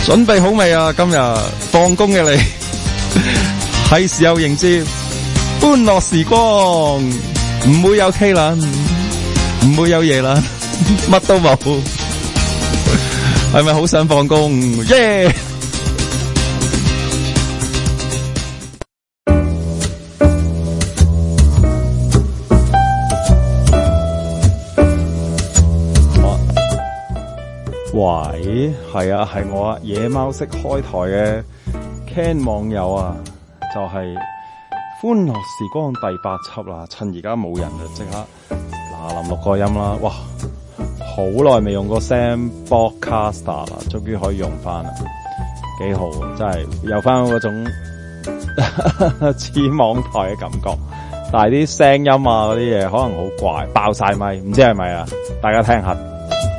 準備好未啊？今日放工嘅你，係時候迎接歡樂時光，唔會有 K 啦，唔會有夜啦，乜都冇，係咪好想放工？耶！喂，係啊，係我啊，野貓式開台嘅 Ken 網友啊，就係歡樂時光第8輯啦，趁而家冇人就即刻嗱臨錄個音啦，哇，好耐未用過 Sandboxcaster 啦，終於可以用翻啦，幾好，真係有翻嗰種似網台嘅感覺，但係啲聲音啊嗰啲嘢可能好怪，爆晒咪，唔知係咪啊？大家聽下。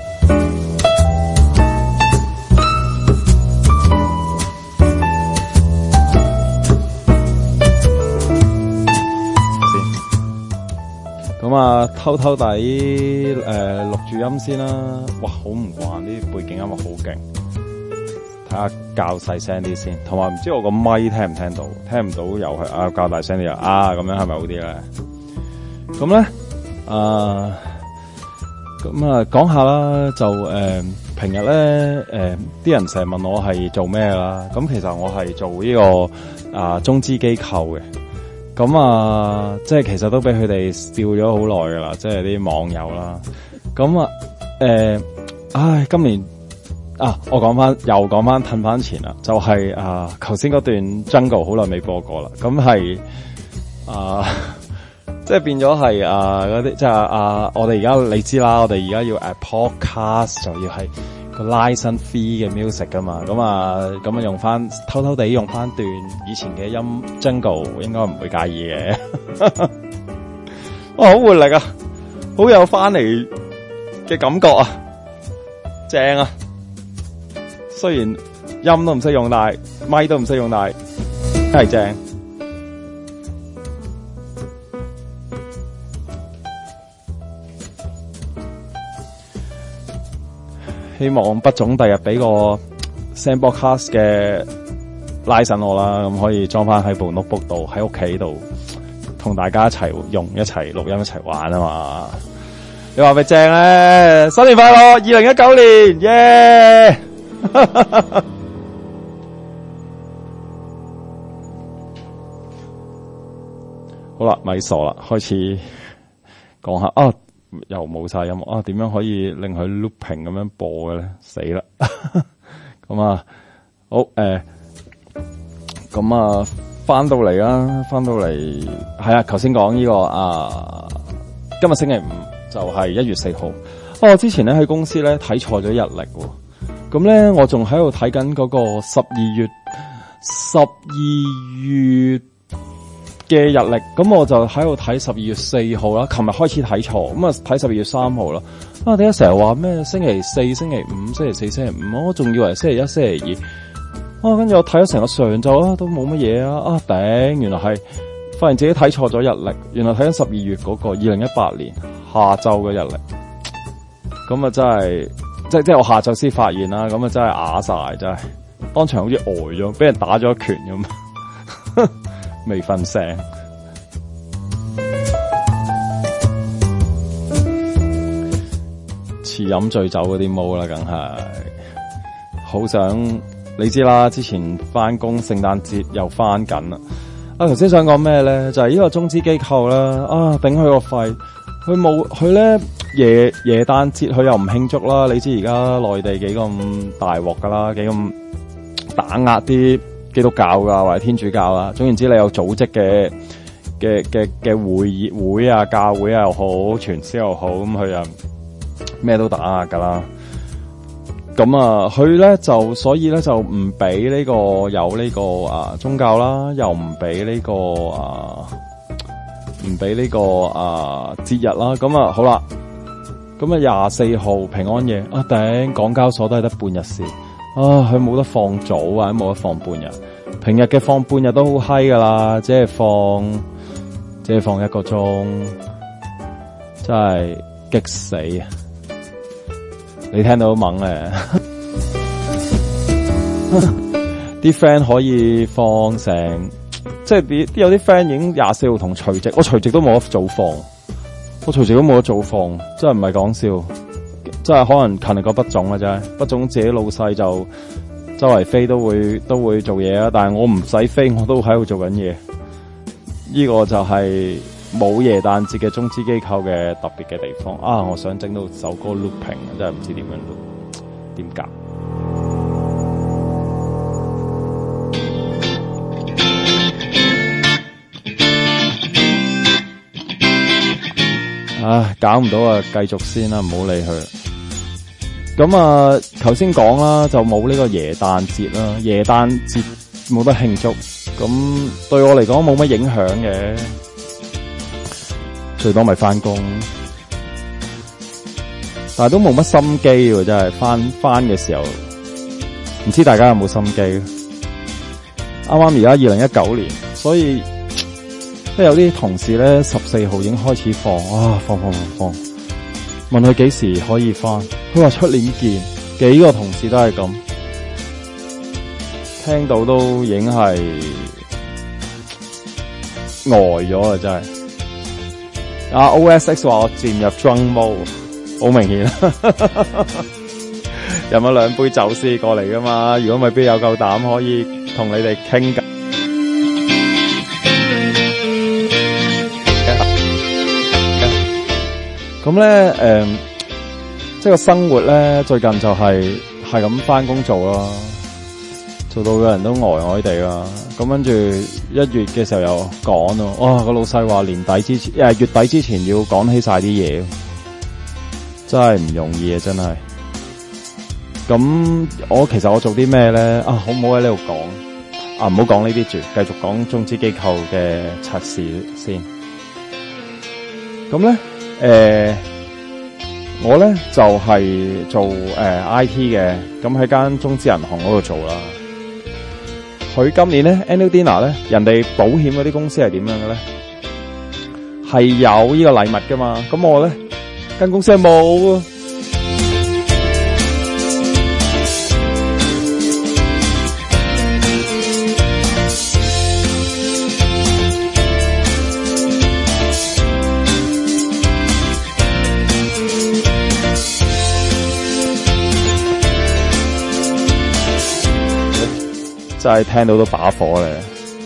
咁啊，偷偷地錄住音先啦。哇，好唔慣啲背景音樂好勁。睇下較細聲啲先，同埋唔知我個咪聽唔聽到？聽唔到又係啊，較大聲啲啊，咁樣係咪好啲咧？咁咧咁啊講下啦，就平日咧啲人成日問我係做咩啦？咁其實我係做呢個中資機構嘅。咁啊，即係其實都俾佢哋笑咗好耐噶啦，即係啲網友啦。咁啊，今年我講翻，又講翻，褪翻前啦，就係頭先嗰段 Jungle 好耐未播過啦。咁係即係變咗係嗰啲，即係我哋而家你知啦，我哋而家要podcast 就要係個 license fee 嘅 music 噶嘛，咁啊用翻偷偷地用翻段以前嘅音 Jungle 應該唔會介意嘅。哇，好活力啊，好有翻嚟嘅感覺啊，正啊！雖然音都唔識用，但係咪都唔識用，但係真係正。希望畢總第日俾個 Sandboxcast 嘅拉神我啦，咁可以裝翻喺部 notebook 度，喺屋企度同大家一齊用，一齊錄音，一齊玩啊嘛！你話咪正咧？新年快樂，2019年，耶！好啦，咪傻啦，開始講下啊！又冇晒音樂啊！點樣可以令佢 looping 咁樣播嘅咧？死啦！咁啊，好咁啊，翻到嚟啦，翻到嚟係啊！頭先講呢個今日星期5就係1月4號。我之前咧喺公司咧睇錯咗日曆，咁咧我仲喺度睇緊嗰個12月嘅日曆，咁我就喺度睇12月4號啦。琴日開始睇錯，咁啊睇12月3號啦。點解成日話咩星期4、星期5、星期4、星期5？我仲以為星期1、星期2。跟住我睇咗成個上晝都冇乜嘢啊！頂，原來係發現自己睇錯咗日曆，原來睇緊12月嗰個2018年下晝嘅日曆。咁啊真係，即係我下晝先發現啦。咁啊真係啞晒，真係當場好似呆咗，俾人打咗一拳咁。未瞓醒，遲飲醉酒嗰啲毛啦，梗係好想你知啦。之前翻工，聖誕節又翻緊啦。頭先想講咩咧？就係呢個中資機構啦。頂佢個肺，佢咧耶誕節佢又唔慶祝啦。你知而家內地幾咁大鑊噶啦，幾咁打壓啲基督教噶或者天主教啦，總言之你有組織嘅會啊、教會啊又好、傳銷又好，咁佢又咩都打壓噶啦。咁佢咧就所以咧就唔俾呢個有呢個宗教啦，又唔俾呢個節日啦。咁好啦，咁24號平安夜頂，港交所都係得半日市。佢冇得放早啊，冇得放半日。平日嘅放半日都好閪噶啦，即係放1個鐘，真係激死啊！你聽到猛咧？ 啲 friend 可以放成，即係有啲 friend 已經24號同除夕，我除夕都冇得早放，真係唔係講笑，真係可能勤力過畢總啊，真係畢總自己老細就周圍飛都會做嘢啊，但係我唔使飛，我都喺度做緊嘢。呢個就係冇耶誕節嘅中資機構嘅特別嘅地方啊！我想整到首歌 looping， 真係唔知點樣 loop， 點夾。唉，搞唔到啊，繼續先啦，唔好理佢。咁啊，頭先講啦，就冇呢個耶誕節啦，耶誕節冇得慶祝，咁對我嚟講冇乜影響嘅，最多咪翻工，但係都冇乜心機喎，真係翻嘅時候，唔知大家有冇心機？啱啱而家2019年，所以即係有啲同事咧14號已經開始放，啊放，問佢幾時可以翻，佢話出年見，幾個同事都係咁，聽到都已經係呆咗啊！真係。OSX 話我漸入 drunk mode， 好明顯飲咗2杯酒先過嚟噶嘛，如果咪邊有夠膽可以同你哋傾偈。咁咧，即係個生活咧，最近就係咁翻工做啦，做到個人都呆地啦。咁跟住1月嘅時候又趕咯，哇！個老細話月底之前要趕起晒啲嘢，真係唔容易啊！真係。咁其實我做啲咩咧？好唔好喺呢度講？唔好講呢啲住，繼續講中資機構嘅測試先。咁咧，我咧就係做IT 嘅，咁喺間中資銀行嗰度做啦。佢今年咧 Annual Dinner 咧，人哋保險嗰啲公司係點樣嘅咧？係有呢個禮物噶嘛？咁我咧間公司係冇啊。真係聽到都把火咧！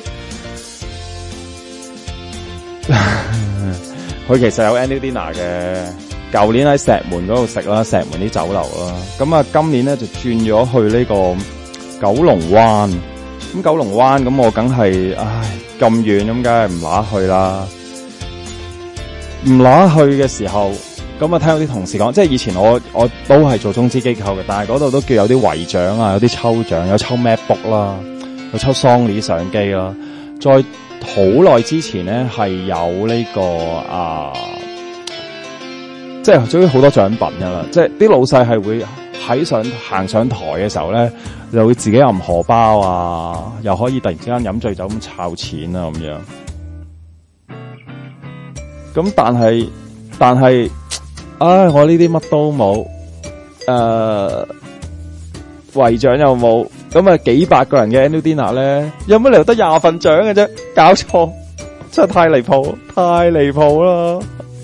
佢其實有 Annual Dinner 嘅，舊年喺石門嗰度食啦，石門啲酒樓啦。咁啊，今年咧就轉咗去呢個九龍灣。咁九龍灣咁我梗係，咁遠咁，梗係唔乸去啦。唔乸去嘅時候，咁啊聽到啲同事講，即係以前我都係做中資機構嘅，但係嗰度都叫有啲圍獎啊，有啲抽獎，有抽 MacBook 啦，有抽 Sony 相機啦。再好耐之前咧係有呢個即係總之好多獎品噶啦，即係啲老細係會行上台嘅時候咧，就會自己揞荷包啊，又可以突然之間飲醉酒咁摷錢啊咁樣。咁但係，我呢啲乜都冇，圍獎又冇，咁啊幾百個人嘅 Annual Dinner 咧，有乜理由得20份獎嘅啫？搞錯，真係太離譜啦！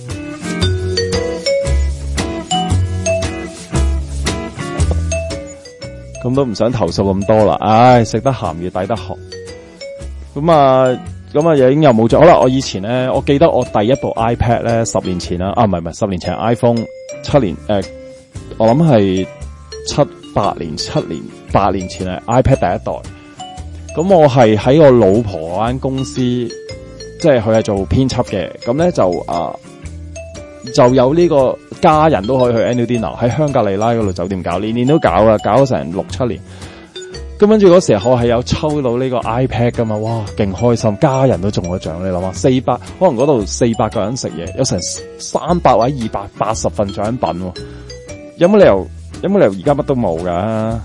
咁都唔想投訴咁多啦，食得鹹魚抵得渴。咁啊已經又冇咗。好啦，我以前咧，我記得我第一部 iPad 咧，10年前啦，唔係10年前 iPhone 7年，我諗係8年前係 iPad 第一代。咁我係喺我老婆嗰間公司，即係佢係做編輯嘅，咁咧就有呢個家人都可以去 Annual Dinner 喺香格里拉嗰度酒店搞，年都搞啦，搞咗成6-7年。咁跟住嗰時候我係有抽到呢個 iPad 噶嘛，哇，勁開心，家人都中咗獎，你諗下，400可能嗰度400個人食嘢，有成300或者280份獎品，有冇理由而家乜都冇噶？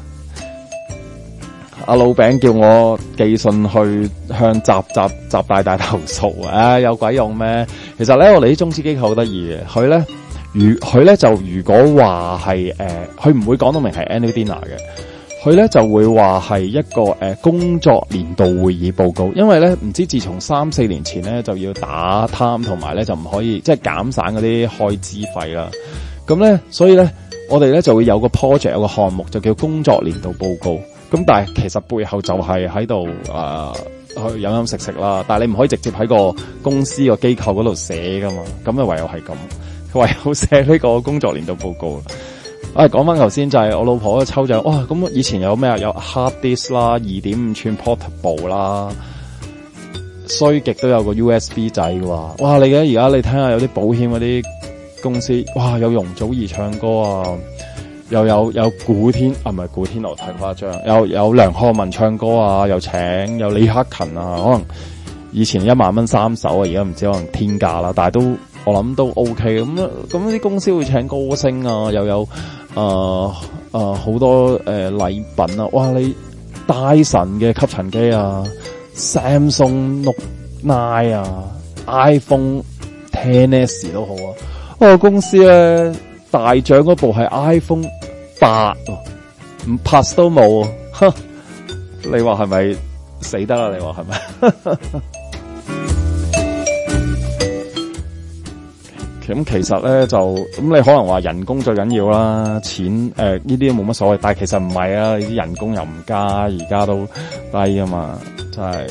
阿老餅叫我寄信去向習大投訴，有鬼用咩？其實咧，我哋啲中資機構好得意嘅，佢咧就如果話係佢唔會講到明係 Annual Dinner 嘅。 佢咧就會話係一個工作年度會議報告，因為咧唔知自從3-4年前咧就要打貪，同埋咧就唔可以即係減省嗰啲開支費啦。咁咧，所以咧我哋咧就會有個 project 有個項目就叫工作年度報告。咁但係其實背後就係喺度去飲飲食食啦。但係你唔可以直接喺個公司個機構嗰度寫噶嘛。咁啊唯有係咁，唯有寫呢個工作年度報告。講翻頭先就係我老婆嘅抽獎，哇！咁以前有咩啊？有 hard disk 啦，2.5寸 portable 啦，衰極都有個 USB 仔嘅喎。哇！而家你睇下有啲保險嗰啲公司，哇！有容祖兒唱歌啊，又有古天唔係古天樂太誇張，有梁漢文唱歌啊，又請有李克勤啊，可能以前1萬蚊3首啊，而家唔知可能天價啦，但係都我諗都 OK 咁啲公司會請歌星啊，又有好多禮品啊！哇，你戴森嘅吸塵機啊 ，Samsung Note 9啊 ，iPhone XS 都好啊！我公司咧大獎嗰部係 iPhone 8，唔 Plus 都冇，你話係咪死得啦？你話係咪？咁其實咧就咁，你可能話人工最緊要啦，錢呢啲都冇乜所謂，但係其實唔係啊，你啲人工又唔加，而家都低啊嘛，真係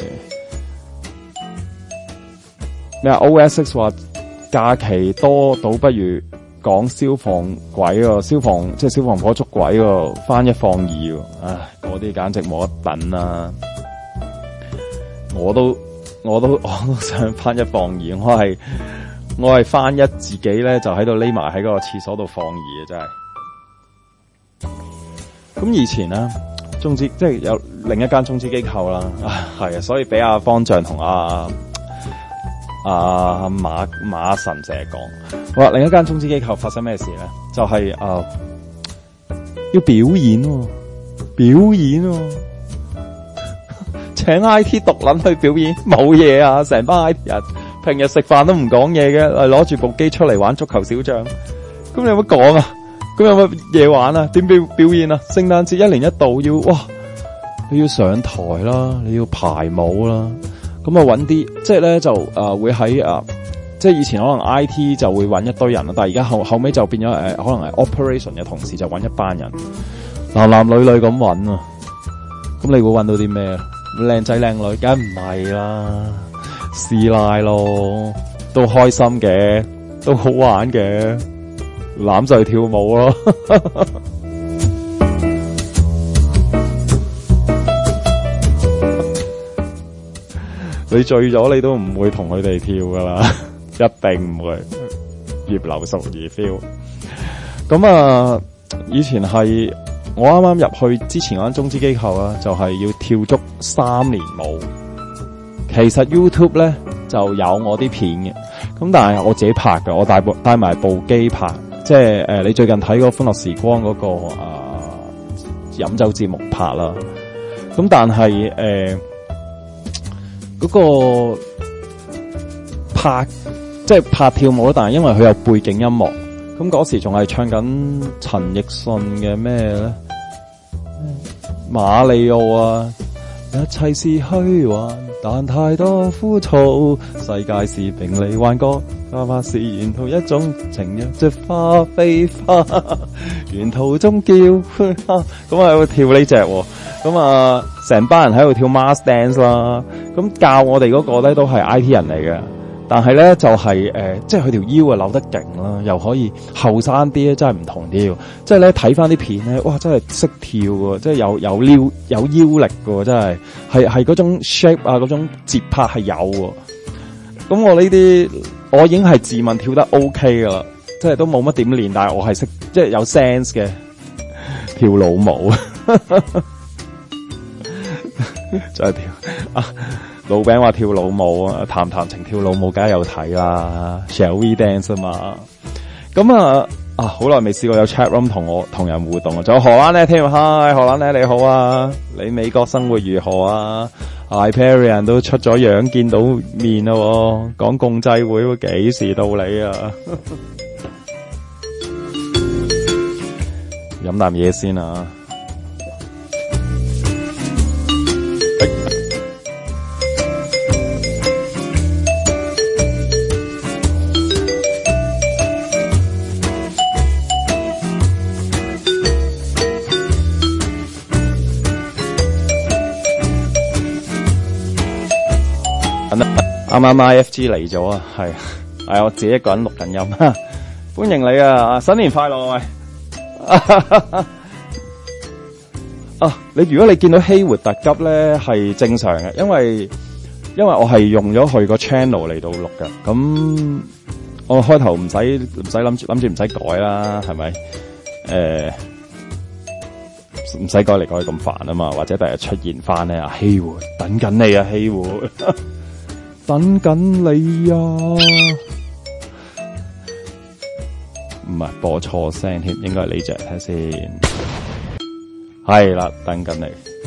咩啊 ？OS6 話假期多倒不如講消防鬼喎，消防火捉鬼喎，翻1放2喎，唉，嗰啲簡直冇得等啦！我都想翻1放2，我係翻1自己咧就喺度匿埋喺個廁所度放2嘅，真係。咁以前咧，中資即係有另一間中資機構啦，係啊，所以俾阿方丈同阿馬神成日講。好啦，另一間中資機構發生咩事咧？就係要表演喎，請 IT 獨撚去表演，冇嘢啊，成班 IT 人。平日食飯都唔講嘢嘅，攞住部機出嚟玩足球小將，咁你有乜講啊？咁有乜嘢玩啊？點表演啊？聖誕節1年1度你要上台啦，你要排舞啦，咁啊揾啲即係咧就會喺即係以前可能 IT 就會揾一堆人啦，但係而家後尾就變咗可能係 operation 嘅同事就揾一班人，男男女女咁揾啊，咁你會揾到啲咩？靚仔靚女，梗唔係啦。師奶咯，都開心嘅，都好玩嘅，攬就跳舞咯。你醉咗，你都唔會同佢哋跳噶啦，一定唔會。葉劉淑儀 feel。咁以前係我啱啱入去之前嗰間中資機構啊，就係要跳足3年舞。其實 YouTube 咧就有我啲片嘅，咁但係我自己拍嘅，我帶埋部機拍，即係你最近睇嗰個歡樂時光嗰個飲酒節目拍啦，咁但係嗰個拍即係拍跳舞，但係因為佢有背景音樂，咁嗰時仲係唱緊陳奕迅嘅咩咧？馬里奧啊，一切是虛幻。但太多枯燥，世界是平離幻覺，哪怕是沿途一種情若隻花非花，沿途中叫咁喺度跳呢隻喎，咁成班人喺度跳 mass dance 啦，咁教我哋嗰個咧都係 IT 人嚟嘅，但係咧就係即係佢條腰扭得勁啦，又可以後生啲咧，真係唔同啲，即係咧睇翻啲片咧，哇，真係識跳喎，即係有腰力喎，真係嗰種 shape 啊，嗰種節拍係有喎。咁我呢啲我已經係自問跳得 OK 噶啦，即係都冇乜點練，但係我係識即係有 sense 嘅跳老舞，就係跳老餅話跳老舞啊，談情跳老舞梗係有睇啦 ，Shall we dance 啊嘛？咁好耐未試過有 chat room 同人互動啊！仲有荷蘭呢添，嗨，荷蘭呢你好啊！你美國生活如何啊 ？Hyperion 都出咗樣，見到面咯，講共濟會幾時到你啊？飲啖嘢先啊！ 啱啱 IFG 嚟咗啊，係我自己一個人錄緊音，歡迎你啊！新年快樂喂！如果你見到希活特急咧，係正常嘅，因為我係用咗佢個 channel 嚟到錄嘅，咁我開頭唔使諗住唔使改啦，係咪？唔使改嚟改去咁煩啊嘛，或者第日出現翻咧，希活等緊你啊，希活等緊你啊！唔係播錯聲添，應該係呢隻睇下先。係啦，等緊你。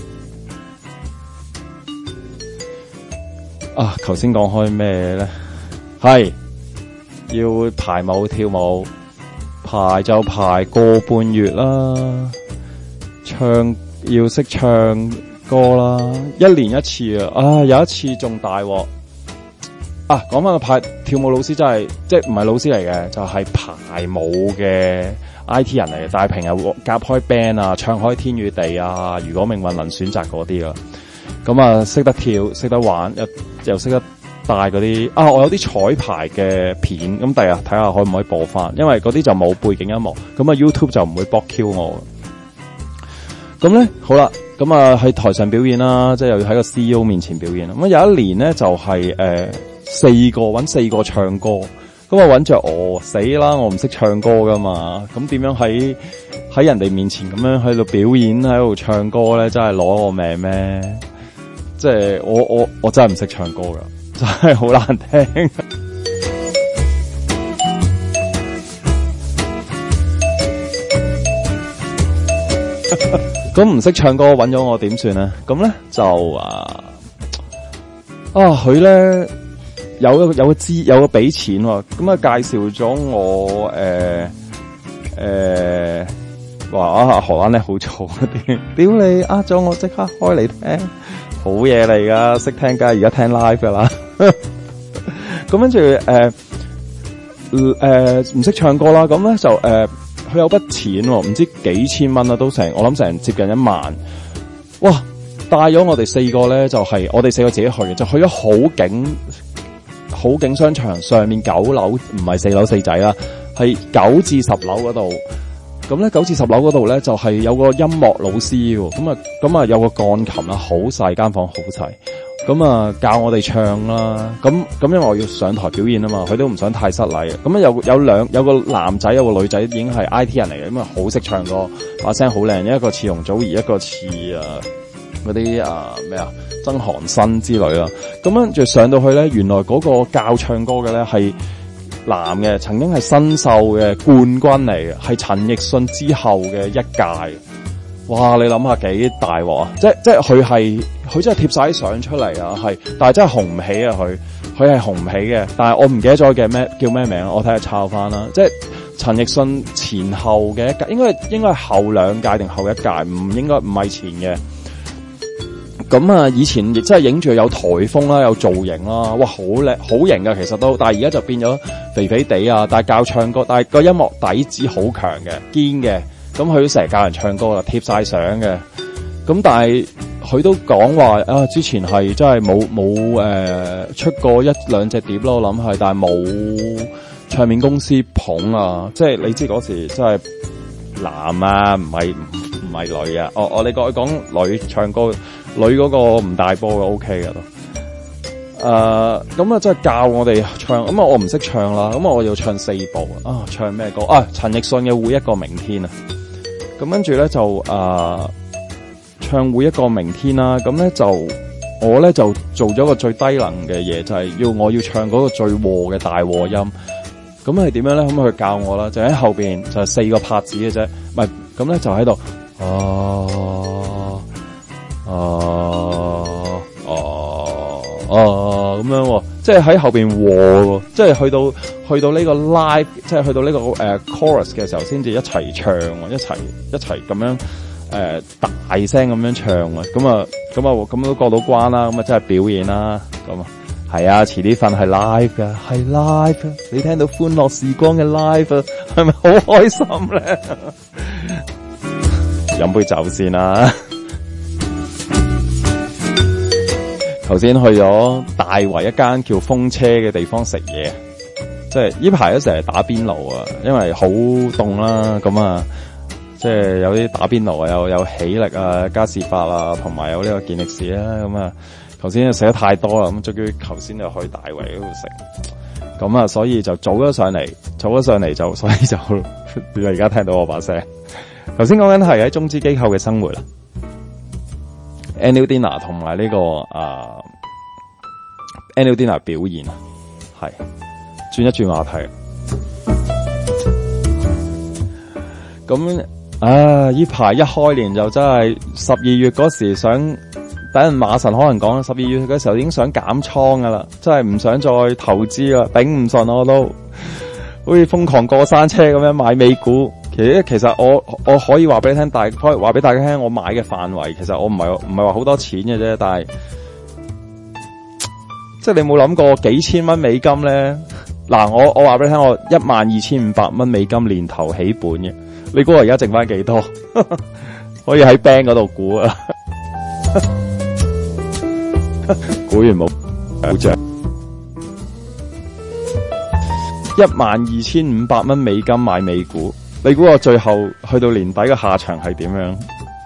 頭先講開咩咧？係要排舞跳舞，排就排個半月啦。要識唱歌啦，一年一次啊！有一次仲大鑊。講翻個跳舞老師真係，即係唔係老師嚟嘅，就係排舞嘅 IT 人嚟嘅，但係平日夾開 band 啊，唱開天與地啊，如果命運能選擇嗰啲啦，咁啊識得跳，識得玩，又識得帶嗰啲我有啲彩排嘅片，咁第日睇下可唔可以播翻，因為嗰啲就冇背景音樂，咁啊 YouTube 就唔會 block Q 我。咁咧好啦，咁啊喺台上表演啦，即係又要喺個 CEO 面前表演啦。咁有一年咧就係揾四個唱歌，咁啊揾着我死啦！我唔識唱歌噶嘛，咁點樣喺人哋面前咁樣喺度表演喺度唱歌咧？真係攞我命咩？即係我真係唔識唱歌噶，真係好難聽。咁唔識唱歌揾咗我點算咧？咁咧就佢咧。有個俾錢喎，咁啊介紹咗我話荷蘭咧好嘈啲，屌你咗我即刻開嚟聽，好嘢嚟噶，識聽梗係而家聽 live 噶啦，咁跟住唔識唱歌啦，咁咧就佢有筆錢喎，唔知幾千蚊啦，都我諗成接近1萬，哇！帶咗我哋4個咧，就係我哋4個自己去嘅，就去咗好景商場上面9樓，唔係4樓4仔啦，係9至10樓嗰度。咁咧9至10樓嗰度咧就係有個音樂老師喎，咁啊有個鋼琴啦，好細間房，好細。咁啊教我哋唱啦。咁因為我要上台表演啊嘛，佢都唔想太失禮。咁啊有個男仔有個女仔已經係 IT 人嚟嘅，咁啊好識唱歌，把聲好靚，一個似容祖兒，一個似嗰啲曾韓新之類啦，咁樣就上到去咧，原來嗰個教唱歌嘅咧係男嘅，曾經係新秀嘅冠軍嚟嘅，係陳奕迅之後嘅一屆。哇！你諗下幾大鑊啊！即係佢真係貼晒啲相出嚟啊，但係真係紅唔起啊！佢係紅唔起嘅，但係我唔記得咗佢叫咩名，我睇下抄翻啦。即係陳奕迅前後嘅一屆，應該係後2屆定後1屆，唔係前嘅。咁啊，以前亦真係影住有台風啦，有造型啦，哇，好靚，好型噶，其實都，但係而家就變咗肥肥地啊，但係教唱歌，但係個音樂底子好強嘅，堅嘅，咁佢都成日教人唱歌啦，貼晒相嘅，咁但係佢都講話之前係真係冇出過1-2隻碟咯，我諗係，但係冇唱片公司捧啊，即係你知嗰時真係男啊，唔係女啊，你講女唱歌。女嗰個唔大波嘅 OK 嘅都，咁啊真係教我哋唱，咁啊我唔識唱啦，咁我要唱4部唱咩歌陳奕迅嘅《每一個明天》啊，咁跟住咧就唱《每一個明天》啦，咁咧就我咧就做咗個最低能嘅嘢，就係我要唱嗰個最和嘅大和音，咁係點樣咧？咁佢教我啦，就喺後邊就係4個拍子嘅啫，唔係咁咧就喺度咁樣，即係喺後邊和，即係去到呢個 live， 即係去到呢個chorus 嘅時候，先至一齊唱，一齊咁樣大聲咁樣唱啊！咁都過到關啦，咁啊真係表演啦，咁啊係啊，遲啲瞓係 live 噶，係 live， 你聽到歡樂時光嘅 live， 係咪好開心咧？飲杯酒先啦。 頭先去咗大圍一間叫風車嘅地方食嘢，即係呢排都成日打邊爐啊，因為好凍啦，咁啊，即係有啲打邊爐啊，有喜力啊、嘉士伯啊，同埋有呢個健力士啦，咁啊，頭先食得太多啦，咁終於頭先就去大圍嗰度食，咁啊，所以就早咗上嚟就，所以就你而家聽到我把聲。頭先講緊係喺中資機構嘅生活啦。Annual Dinner 同埋呢個Annual Dinner 表演係轉一轉話題。咁呢排一開年就真係12月嗰時想，等人馬神可能講12月嗰時候已經想減倉噶啦，真係唔想再投資啦，頂唔順我都好似瘋狂過山車咁樣買美股。其實我可以話俾你聽，可以話俾大家聽，我買嘅範圍其實我唔係話好多錢嘅啫，但係即係你冇諗過幾千蚊美金咧？嗱，我話俾你聽，我12,500蚊美金年頭起本嘅，你估我而家剩翻幾多？可以喺 bank 嗰度估啊！估完冇好正，12,500蚊美金買美股。你估我最後去到年底嘅下場係點樣？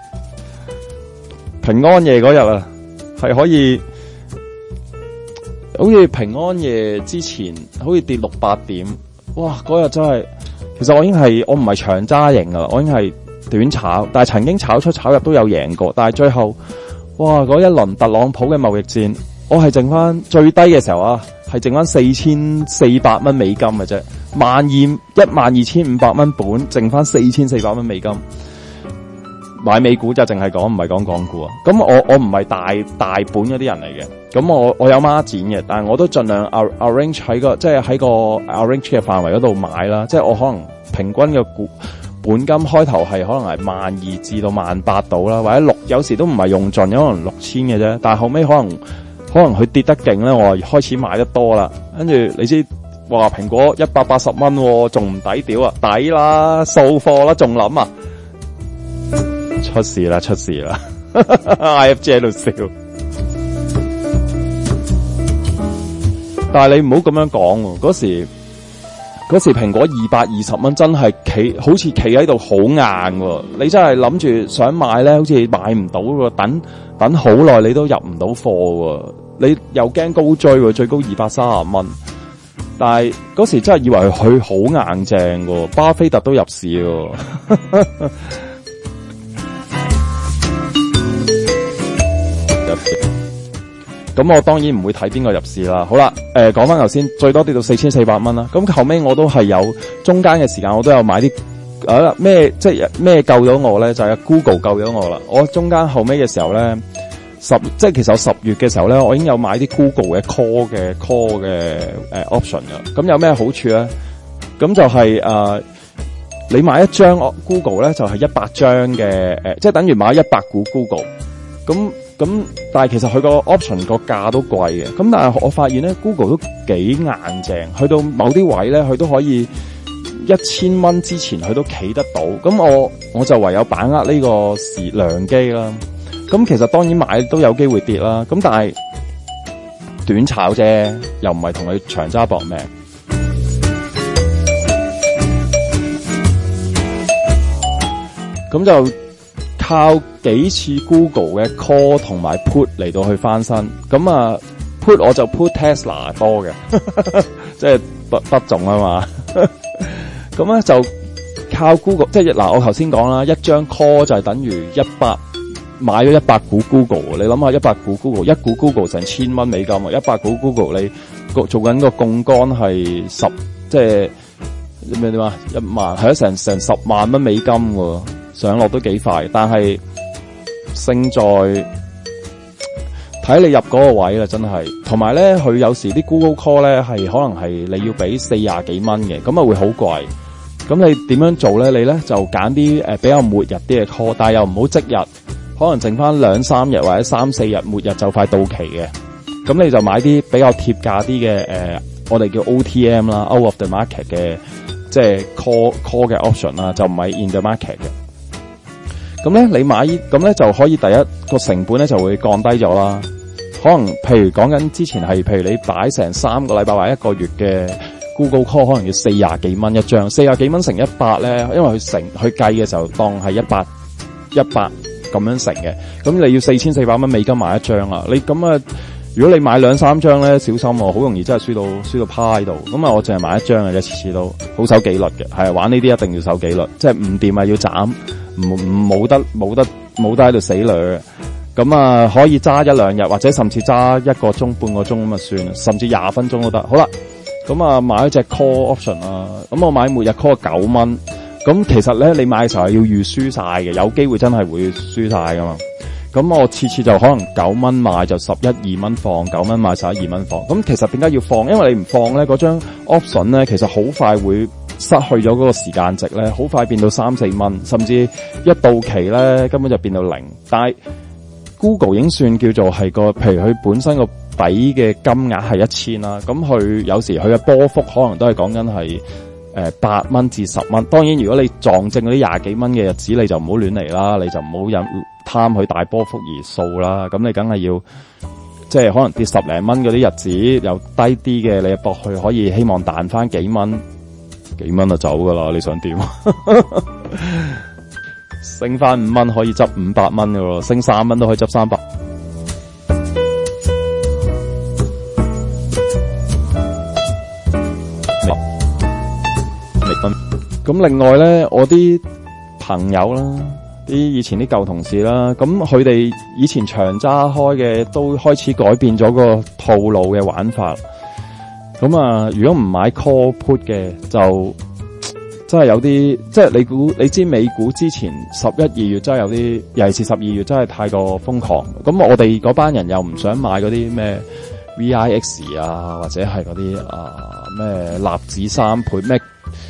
平安夜嗰日啊，係可以好似平安夜之前好似跌600點，哇！嗰日真係，其實我唔係長揸型啊，我已經係短炒，但係曾經炒出炒入都有贏過，但係最後，哇！嗰一輪特朗普嘅貿易戰，我係剩翻最低嘅時候啊，係剩翻4,400蚊美金嘅啫。12,500蚊本，剩翻4,400蚊美金。買美股就淨係講，唔係講港股啊。咁我唔係大本嗰啲人嚟嘅。咁我有孖展嘅，但係我都盡量 arrange 喺個 arrange 嘅範圍嗰度買啦。即係我可能平均嘅本金開頭係可能係12,000至到18,000到啦，或者有時都唔係用盡，有可能6,000嘅啫。但係後尾可能佢跌得勁咧，我開始買得多啦。跟住你知。哇！蘋果180蚊，仲唔抵屌啊？抵啦，掃貨啦，仲諗啊？出事啦！IFJ 喺度笑。但係你唔好咁樣講喎，嗰時蘋果220蚊真係好似企喺度好硬喎。你真係諗住想買咧，好似買唔到喎，等好耐你都入唔到貨喎。你又驚高追喎，最高230蚊。但係嗰時真係以為佢好硬正喎，巴菲特都入市喎。咁我當然唔會睇邊個入市啦。好啦，講翻頭先，最多跌到4,400蚊啦。咁後尾我都係有中間嘅時間，我都有買啲咩救咗我咧，就係 Google 救咗我啦。我中間後尾嘅時候咧。其實我10月嘅時候咧，我已經有買啲 Google 嘅 call 嘅option 噶。咁有咩好處咧？咁就係你買一張 Google 咧，就係100張嘅即係等於買100股 Google。咁但係其實佢個 option 個價都貴嘅。咁但係我發現咧 Google 都幾硬正，去到某啲位咧，佢都可以1000蚊之前佢都企得到。咁我就唯有把握呢個良機啦。咁其實當然買都有機會跌啦，咁但係短炒啫，又唔係同佢長揸搏命。咁就靠幾次 Google 嘅 call 同埋 put 嚟到去翻身。咁put 我就 put Tesla 多嘅，即係不中啊嘛。咁咧就靠 Google， 即係嗱，我頭先講啦，一張 call 就係等於買咗100股 Google， 你諗下100股 Google， 一股 Google 成1000蚊美金啊！100股 Google 你做緊個槓桿係即係點啊？1萬係成10萬蚊美金喎，上落都幾快。但係勝在睇你入嗰個位啦，真係。同埋咧，佢有時啲 Google Call 咧係可能係你要俾40幾蚊嘅，咁啊會好貴。咁你點樣做咧？你咧就揀啲比較末日啲嘅 call， 但係又唔好即日。可能剩翻2-3日或者3-4日，末日就快到期嘅，咁你就買啲比較貼價啲嘅我哋叫 OTM 啦 ，out of the market 嘅，即係 call 嘅 option 啦，就唔係 in the market 嘅。咁咧你買咁咧就可以第一個成本咧就會降低咗啦， 可能譬如講緊之前係，譬如你擺成3個禮拜或1個月嘅 Google Call， 可能要40幾蚊一張，40幾蚊乘100咧，因為佢計嘅時候當係100咁樣乘嘅，咁你要4400蚊美金買一張啊！你咁啊，如果你買2-3張咧，小心喎，好容易真係輸到趴喺度。咁啊，我淨係買一張嘅啫，次次都好守紀律嘅，係玩呢啲一定要守紀律，即係唔掂啊要斬，冇得喺度死女。咁啊，可以揸1-2日，或者甚至揸1個鐘、半個鐘咁啊算，甚至20分鐘都得。好啦，咁啊買一隻 call option 啊，咁我買每日 call 9蚊。咁其實咧，你買嘅時候係要預輸晒嘅，有機會真係會輸晒噶嘛。咁我次次就可能9蚊買就11-2蚊放，9蚊買11-2蚊放。咁其實點解要放？因為你唔放咧，嗰張 option 咧，其實好快會失去咗嗰個時間值咧，好快變到3-4蚊，甚至一到期咧根本就變到0。但係 Google 已經算叫做係個，譬如佢本身個底嘅金額係1000啦，咁佢有時佢嘅波幅可能都係講緊係8蚊至10蚊。當然如果你撞正嗰啲20幾蚊嘅日子，你就唔好亂嚟啦，你就唔好貪佢大波幅而掃啦。咁你梗係要即係可能跌10零蚊嗰啲日子又低啲嘅，你搏去可以希望彈翻幾蚊就走噶啦。你想點？升翻5蚊可以執500蚊噶咯，升3蚊都可以執300。咁另外咧，我啲朋友啦，啲以前啲舊同事啦，咁佢哋以前長揸開嘅都開始改變咗個套路嘅玩法。咁啊，如果唔買 call put 嘅，就真係有啲，即係你知美股之前11-2月真係有啲，尤其是12月真係太過瘋狂。咁我哋嗰班人又唔想買嗰啲咩 VIX 啊，或者係嗰啲咩納指3倍咩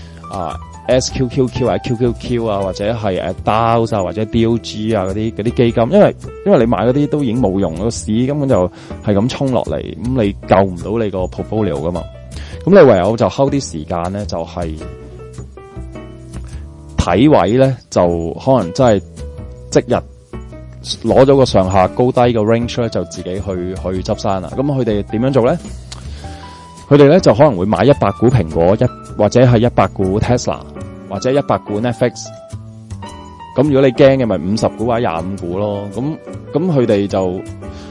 SQQQ 啊 QQQ 啊，或者係DAO 啊，或者 DOG 啊嗰啲基金，因為你買嗰啲都已經冇用，個市根本就係咁衝落嚟，咁你救唔到你個 portfolio 噶嘛，咁你唯有就 hold 啲時間咧，就係睇位咧，就可能真係即日攞咗個上下高低個 range 咧，就自己去執生啦。咁佢哋點樣做咧？佢哋咧就可能會買100股蘋果，或者係100股 Tesla， 或者100股 Netflix。咁如果你驚嘅咪50股或者25股咯。咁佢哋就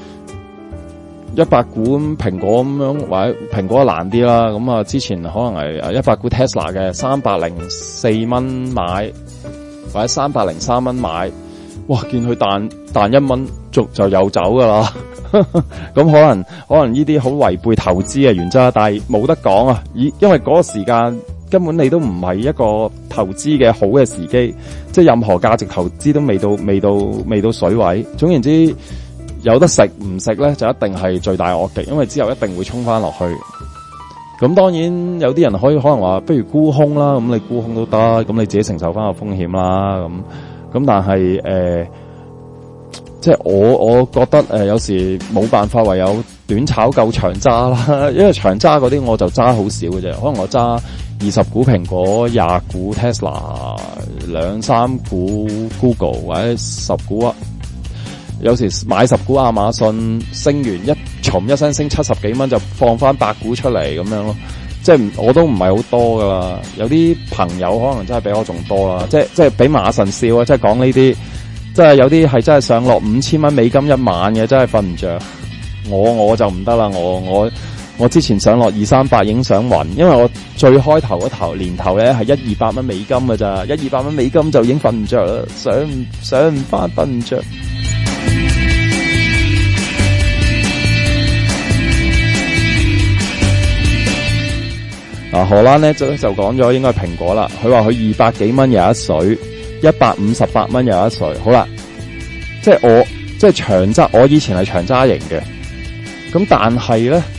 100股蘋果咁樣，或者蘋果難啲啦。咁啊之前可能係100股 Tesla 嘅304蚊買，或者303蚊買，哇！見佢彈1蚊，就又走噶啦。咁可能呢啲好違背投資嘅原則，但係冇得講啊！因為嗰個時間根本你都唔係一個投資嘅好嘅時機，即係任何價值投資都未到水位。總言之，有得食唔食咧，就一定係罪大惡極，因為之後一定會衝翻落去。咁當然有啲人可能話，不如沽空啦，咁你沽空都得，咁你自己承受翻個風險啦。咁但係即係我覺得有時冇辦法，唯有短炒夠長揸啦。因為長揸嗰啲我就揸好少嘅啫，可能我揸20股蘋果、20股 Tesla、2-3股 Google 或者10股啊。有時買10股亞馬遜，升完從一聲升70幾蚊就放翻100股出嚟咁樣咯。即係我都唔係好多噶啦，有啲朋友可能真係比我仲多啦。即係俾馬神笑啊！即係講呢啲。即係有啲係真係上落5000蚊美金一晚嘅，真係瞓唔着。我就唔得啦，我之前上落200-300已經想暈，因為我最開頭嗰年頭咧係100-200蚊美金㗎咋，100-200蚊美金就已經瞓唔着啦，上唔翻，瞓唔着。荷蘭咧就講咗應該係蘋果啦，佢話佢200幾蚊有一水。158蚊有一水，好啦，即係長揸，我以前係長揸型嘅，咁但係咧，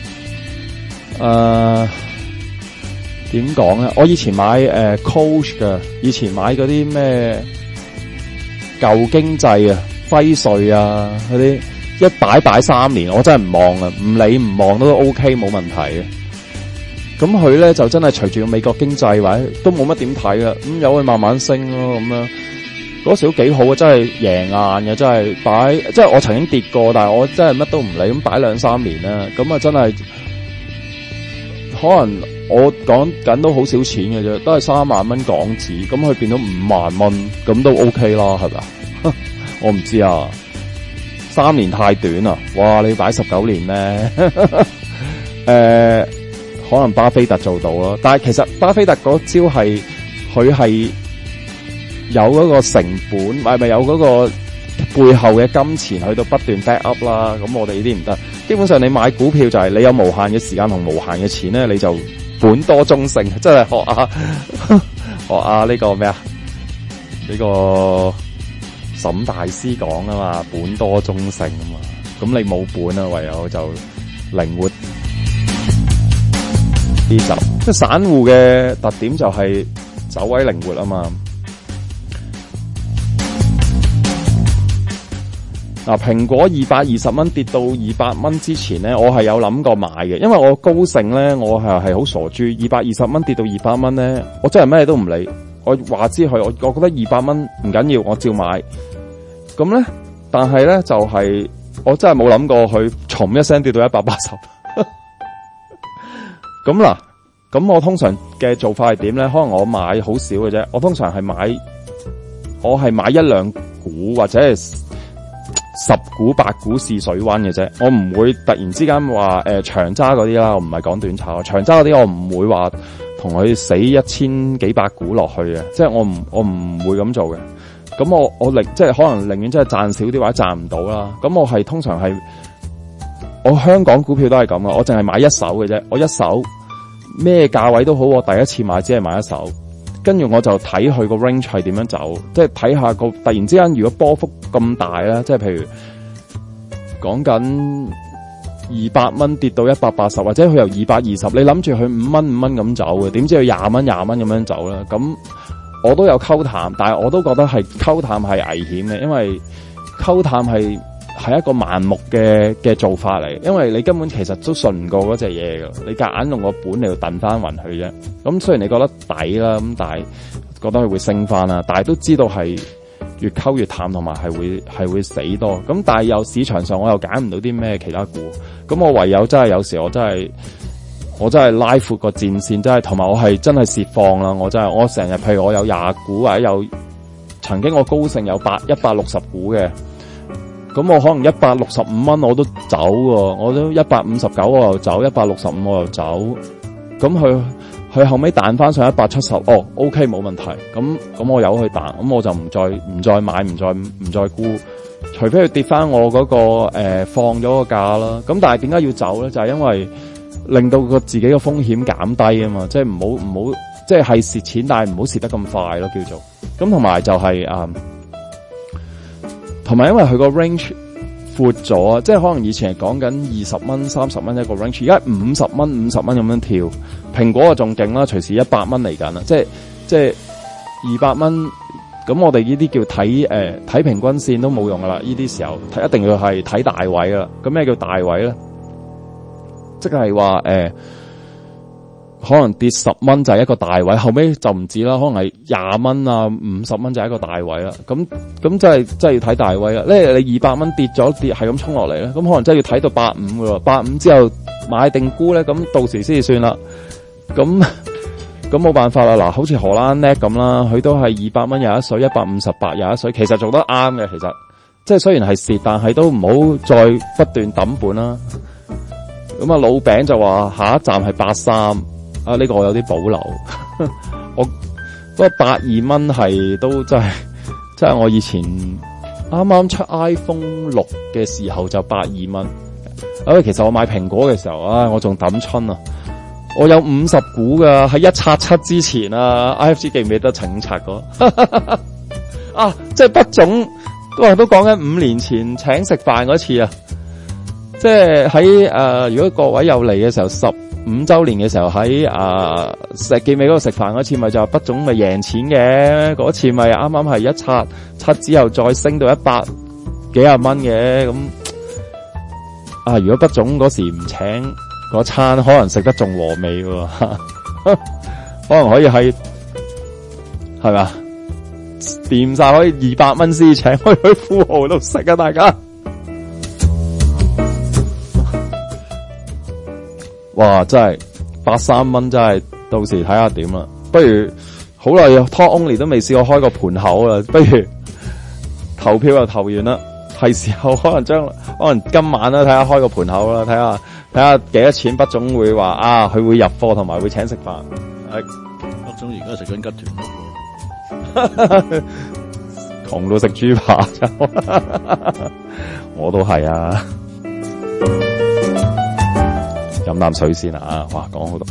點講咧？我以前買Coach 嘅，以前買嗰啲咩舊經濟啊、輝瑞啊嗰啲，一擺3年，我真係唔望啊，唔理唔望都 OK 冇問題嘅。咁佢咧就真係隨住美國經濟或者都冇乜點睇啦，咁由佢慢慢升咯咁樣。 嗰時都幾好啊，真係贏硬嘅，真係擺，即係我曾經跌過，但係我真係乜都唔理，咁擺2-3年啦，咁啊真係可能我講緊都好少錢嘅啫，都係3萬蚊港紙，咁佢變到5萬蚊，咁都 OK 啦，係咪？我唔知啊，3年太短啦，哇！你要擺19年咩？可能巴菲特做到咯，但係其實巴菲特嗰招係佢係有嗰個成本，係咪有嗰個背後嘅金錢去到不斷 back up 啦？咁我哋呢啲唔得，基本上你買股票就係你有無限嘅時間同無限嘅錢咧，你就本多終勝，即係學呢個咩啊？呢個沈大師講啊嘛，本多終勝啊嘛，咁你冇本啊，唯有就靈活啲走，即係散戶嘅特點就係走位靈活啊嘛。嗱，蘋果220蚊跌到200蚊之前咧，我係有諗過買嘅，因為我高盛咧，我係好傻豬，220蚊跌到200蚊咧，我真係咩都唔理，我話知佢，我覺得200蚊唔緊要，我照買。咁咧，但係咧就係我真係冇諗過佢從一聲跌到180。咁嗱，咁我通常嘅做法係點咧？可能我買好少嘅啫，我通常係買1-2股或者係10股8股試水溫嘅啫，我唔會突然之間話長揸嗰啲啦，我唔係講短炒，長揸嗰啲我唔會話同佢死1000幾百股落去嘅，即係我唔會咁做嘅。咁我即係可能寧願真係賺少啲或者賺唔到啦。咁我係通常係我香港股票都係咁嘅，我淨係買一手嘅啫，我一手咩價位都好，我第一次買只係買一手。跟住我就睇佢個 range 係點樣走，即係睇下個突然之間如果波幅咁大啦，即係譬如講緊200蚊跌到180，或者佢由220，你諗住佢5蚊咁走嘅，點知佢20蚊咁樣走啦？咁我都有溝淡，但係我都覺得係溝淡係危險嘅，因為溝淡係一個盲目嘅做法嚟，因為你根本其實都信唔過嗰隻嘢㗎，你夾硬用個本嚟到燉翻勻佢啫。咁雖然你覺得抵啦，咁但係覺得佢會升翻啦，但係都知道係越溝越淡，同埋係會死多。咁但係又市場上我又揀唔到啲咩其他股，咁我唯有真係有時我真係拉闊個戰線，真係同埋我係真係蝕放啦。我成日譬如我有20股或者有曾經我高盛有160股嘅。咁我可能165蚊我都走喎，我都159我又走，165我又走。咁佢後尾彈翻上170， OK 冇問題。咁我由佢彈，咁我就唔再買，唔再沽，除非佢跌翻我嗰個放咗個價啦。咁但係點解要走咧？就係因為令到個自己嘅風險減低啊嘛，即係唔好即係蝕錢，但係唔好蝕得咁快咯，叫做。咁同埋就係同埋因為佢個 range 闊咗啊，即係可能以前係講緊20蚊、30蚊一個 range， 而家50蚊咁樣跳。蘋果啊仲勁啦，隨時100蚊嚟緊啦，即係200蚊。咁我哋呢啲叫睇平均線都冇用噶啦，呢啲時候一定要係睇大位噶啦。咁咩叫大位咧？即係話可能跌10蚊就係一個大位，後尾就唔止啦，可能係20蚊啊、50蚊就係一個大位啦。咁真係要睇大位啦。咧你200蚊跌係咁衝落嚟咧，咁可能真係要睇到85噶咯。85之後買定沽咧，咁到時先至算啦。咁冇辦法啦。嗱，好似荷蘭叻咁啦，佢都係200蚊有一水，158有一水，其實做得啱嘅。其實即係雖然係蝕，但係都唔好再不斷抌本啦。咁啊，老餅就話下一站係83。呢個我有啲保留，不過82蚊係都真係我以前啱啱出 iPhone 6嘅時候就82蚊。其實我買蘋果嘅時候我仲抌春啊！我有50股噶，喺177之前IFG 記唔記得曾經拆過？即係畢總都講緊5年前請食飯嗰次啊！即係喺如果各位有嚟嘅時候15周年嘅時候喺石硤尾嗰度食飯嗰次，咪就畢總咪贏錢嘅，嗰次咪啱啱係177之後再升到100幾廿蚊嘅。咁如果畢總嗰時唔請嗰餐，可能食得仲和味喎，可能可以係咪掂晒可以200蚊先請可以去富豪度食啊！大家，哇！真係83蚊，真係到時睇下點啦。不如好耐 Talk Only 都未試過開個盤口啦，不如投票又投完啦，係時候可能今晚啦，睇下開個盤口啦，睇下幾多錢北總會話啊，佢會入貨同埋會請食飯。 北總而家食緊吉團， 窮到食豬扒就，我都係啊！飲啖水先啊！哇，講好多。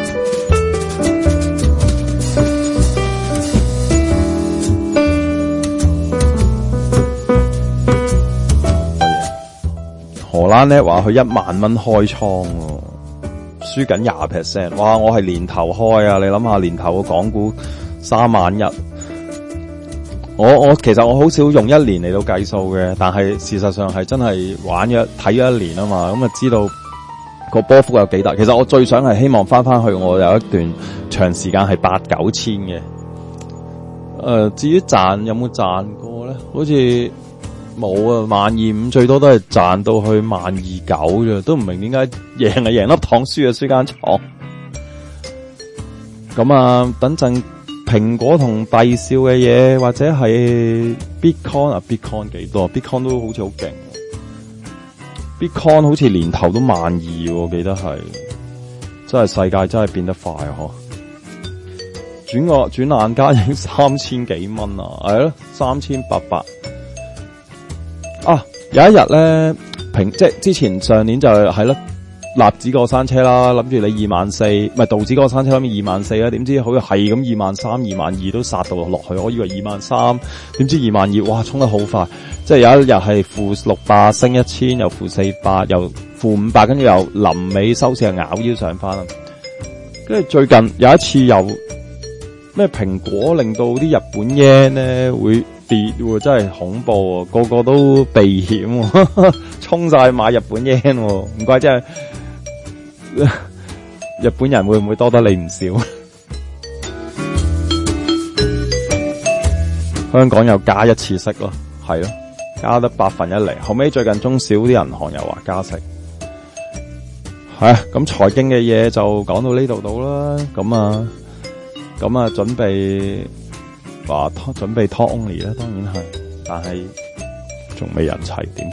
荷蘭咧話佢1萬蚊開倉喎，輸緊20%。哇！我係年頭開啊，你諗下年頭個港股3萬1。我其實我好少用1年嚟到計數嘅，但係事實上係真係睇咗1年啊嘛，咁啊知道個波幅有幾大。其實我最想係希望翻去我有一段長時間係8-9千嘅。至於賺有冇賺過咧？好似冇啊，12500最多都係賺到去12900啫，都唔明點解贏係贏粒糖，輸係輸間廠。咁啊，等陣蘋果同幣少嘅嘢，或者係 Bitcoin 啊 ，Bitcoin 幾多 ？Bitcoin 都好似好勁，Bitcoin 好似年頭都12000，我記得係，真係世界真係變得快嗬。轉眼間已經3000幾蚊啦，係咯，3800。啊，有一日咧，即係之前上年就係咯，納指過山車啦，諗住你24000，唔係道指過山車諗住24000啦，點知好似係咁23000、22000都殺到落去，我以為23000，點知22000，哇，衝得好快，即係有一日係-600升1000，又-400，又-500，跟住又臨尾收市又咬腰上翻啦。跟住最近有一次又咩蘋果令到啲日本 yen 咧會跌喎，真係恐怖喎，個個都避險喎，衝晒買日本 yen 喎，唔怪真係日本人會唔會多得你唔少？香港又加一次息咯，係咯，加得1%厘，後尾最近中小啲銀行又話加息，係咁財經嘅嘢就講到呢度到啦，咁啊準備 Talk Only 啦，當然係，但係仲未人齊點？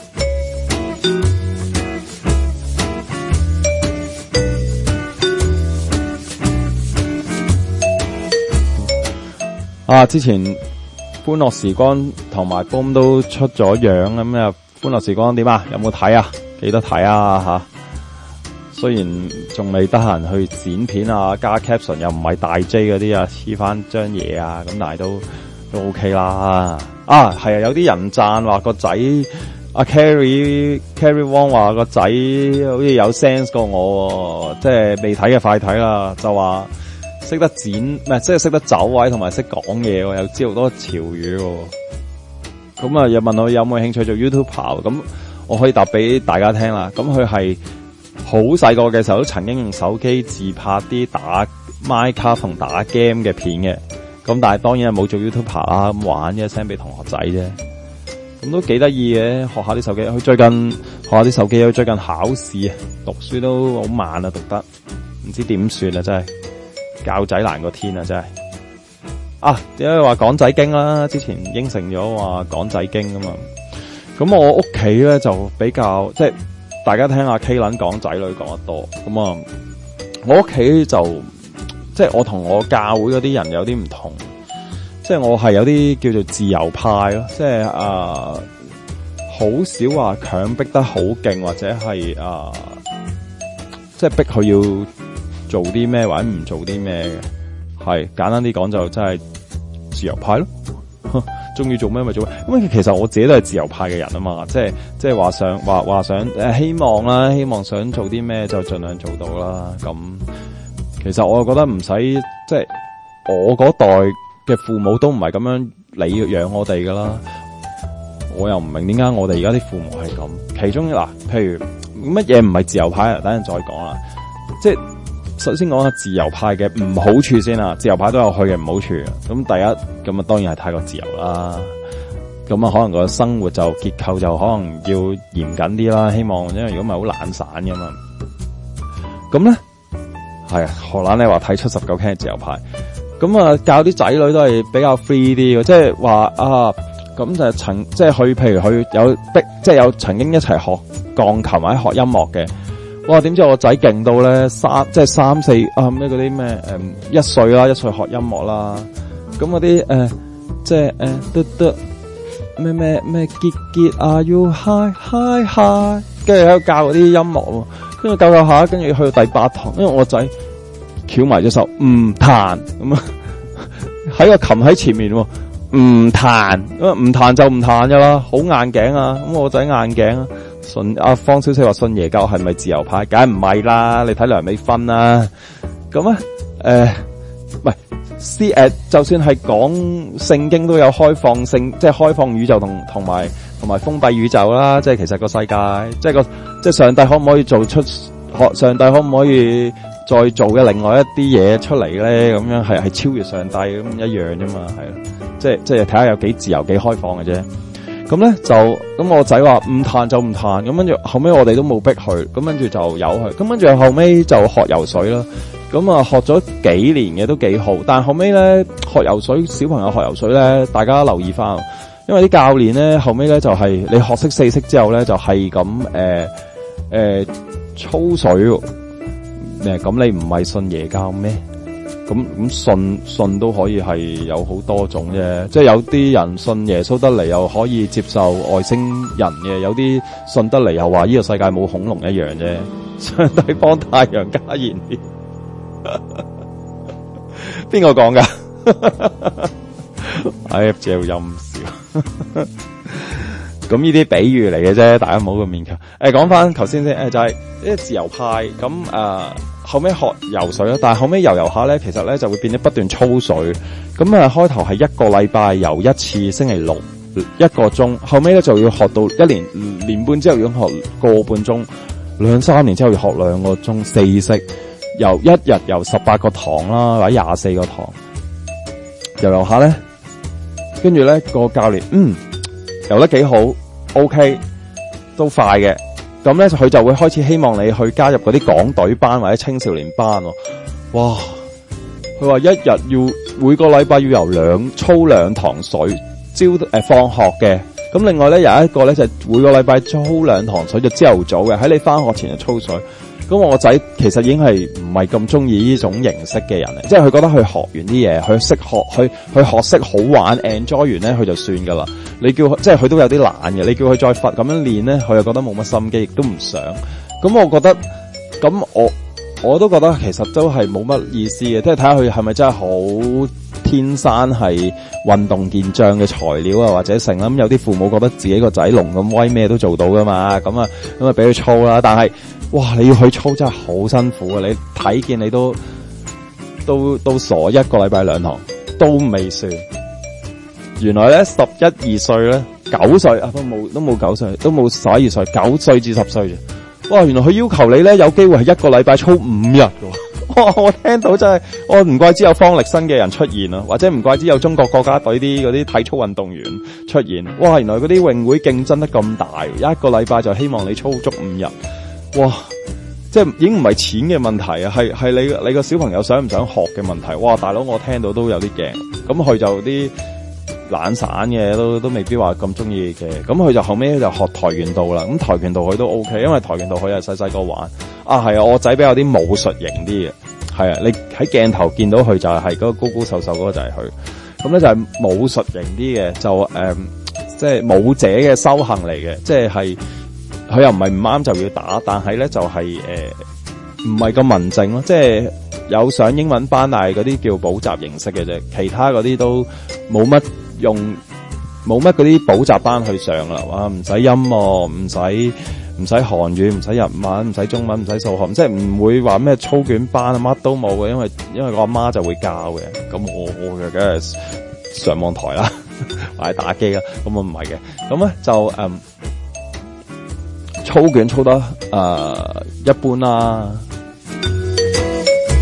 之前歡樂時光同埋 Boom 都出咗樣咁啊！歡樂時光點啊？有冇睇啊？記得睇啊吓！雖然仲未得閒去剪片啊，加 caption 又唔係大 J 嗰啲啊，黐翻張嘢啊，咁但係都 OK 啦。係啊，有啲人讚話個仔阿 Carrie Wong 話個仔好似有 sense 過我，即係未睇嘅快睇啦，就話識得剪，唔係即係識得走位同埋識講嘢，又知好多潮語。咁啊，又問我有冇興趣做 YouTuber， 咁我可以答俾大家聽啦。咁佢係好細個嘅時候都曾經用手機自拍啲打 Minecraft 同打 game 嘅片嘅，咁但係當然係冇做 YouTuber 啦，咁玩一聲俾同學仔啫，咁都幾得意嘅，學下啲手機。佢最近學下啲手機，佢最近考試啊，讀書都好慢啊，讀得唔知點算啊，真係教仔難過天啊，真係。點解話港仔經啦？之前應承咗話港仔經啊嘛，咁我屋企咧就比較即係。大家聽下 K 撚講仔女講得多，咁啊，我屋企就即係我同我教會嗰啲人有啲唔同，即係我係有啲叫做自由派咯，即係好少話強迫得好勁，或者係即係逼佢要做啲咩或者唔做啲咩嘅，係簡單啲講就真係自由派咯。中意做咩咪做咩，咁其實我自己都係自由派嘅人啊嘛，即係話想希望啦，希望想做啲咩就盡量做到啦。咁其實我覺得唔使，即係我嗰代嘅父母都唔係咁樣養我哋噶啦，我又唔明點解我哋而家啲父母係咁。其中譬如乜嘢唔係自由派啊？等陣再講啦。即係首先講下自由派嘅唔好處先啦，自由派都有佢嘅唔好處。咁第一，咁啊當然係太過自由啦。咁啊可能個生活就結構就可能要嚴謹啲啦。希望因為如果唔係好懶散噶嘛。咁咧係荷蘭咧話睇出19Ken嘅自由派。咁啊教啲仔女都係比較 free 啲嘅，即係話啊咁就即係佢譬如佢有即係有曾經一齊學鋼琴或者學音樂嘅。哇！點知我仔勁到咧3、4啊咩嗰啲咩1歲啦，1歲學音樂啦，咁嗰啲即係嘟咩get are you high， 跟住喺度教嗰啲音樂喎，跟住教下，跟住去到第8堂，因為我仔翹埋隻手唔彈咁啊，喺個琴喺前面喎，唔彈，咁唔彈就唔彈噶啦，好硬頸啊，咁我仔硬頸啊。方小姐話信耶教係咪自由派？梗係唔係啦，你睇梁美芬啦。咁啊，就算係講聖經都有開放性，即係開放宇宙同埋封閉宇宙啦。即係其實個世界，即係上帝可唔可以做出上帝可唔可以再做嘅另外一啲嘢出嚟咧？咁樣係超越上帝咁一樣啫嘛，係啦。即係睇下有幾自由幾開放嘅啫。咁咧咁我仔話唔彈就唔彈，咁跟住後尾我哋都冇逼佢，咁跟住就由佢，咁跟住後尾就學游水啦。咁啊學咗幾年嘅都幾好，但係後尾咧學游水，小朋友學游水咧，大家留意翻，因為啲教練咧後尾咧就係你學識4式之後咧就係咁操水咩？咁你唔係信耶教咩？咁信都可以係有好多種啫，即係有啲人信耶穌得嚟又可以接受外星人嘅，有啲信得嚟又話呢個世界冇恐龍一樣啫。上帝幫太陽加燃料，邊個講噶？哎，只有陰笑。咁呢啲比喻嚟嘅啫，大家唔好咁勉強。講翻頭先先，就係呢個自由派咁後尾學游水啦，但係後尾游下咧，其實咧就會變得不斷操水。咁啊，開頭係1個禮拜游1次，星期61個鐘，後尾咧就要學到年半之後要學個半鐘，2-3年之後要學2個鐘4式，游一日游18個堂啦，或者24個堂，游下咧，跟住咧個教練游得幾好 ，OK 都快嘅。咁咧，佢就會開始希望你去加入嗰啲港隊班或者青少年班喎。哇！佢話一日要每個禮拜要操2堂水，放學嘅。咁另外咧有一個咧就每個禮拜操2堂水，就朝頭早嘅，喺你翻學前就操水。咁我個仔其實已經係唔係咁中意呢種形式嘅人嚟，即係佢覺得佢學完啲嘢，佢識學，佢學識好玩 enjoy 完咧，佢就算噶啦。你叫佢即係佢都有啲懶嘅，你叫佢再咁樣練咧，佢又覺得冇乜心機，亦都唔想。咁我覺得，咁我都覺得其實都係冇乜意思嘅，即係睇下佢係咪真係好天生係運動健將嘅材料啊，或者成啦。咁有啲父母覺得自己個仔龍咁威，咩都做到噶嘛，咁啊俾佢操啦。但係哇，你要去操真係好辛苦啊！你睇見你都傻，1個禮拜2堂都未算。原來咧11、12歲咧9歲啊，都冇9歲，都冇11、12歲，9歲至10歲啫。哇！原來佢要求你咧有機會係1個禮拜操5日嘅。哇！我聽到真係，唔怪之有方力申嘅人出現啦，或者唔怪之有中國國家隊嗰啲體操運動員出現。哇！原來嗰啲泳會競爭得咁大，1個禮拜就希望你操足5日。哇！即係已經唔係錢嘅問題啊，係你個小朋友想唔想學嘅問題。哇！大佬我聽到都有啲驚。咁佢就啲懶散嘅都未必話咁中意嘅。咁佢就後尾就學跆拳道啦。咁跆拳道佢都 OK，因為跆拳道佢係細個玩。係啊，我仔比較啲武術型啲嘅。係啊，你喺鏡頭見到佢就係嗰個高高瘦瘦嗰個就係佢。咁咧就係武術型啲嘅，就即係武者嘅修行嚟嘅，即係佢又唔係唔啱就要打，但係咧就係唔係咁文靜咯，即係有上英文班，但係嗰啲叫補習形式嘅啫，其他嗰啲都冇乜用，冇乜嗰啲補習班去上啦，哇！唔使音樂，唔使韓語，唔使日文，唔使中文，唔使數學，即係唔會話咩操卷班啊，乜都冇嘅，因為我阿媽就會教嘅，咁我嘅梗係上網台啦，或者打機啦，咁我唔係嘅，咁咧就操卷操得一般啦。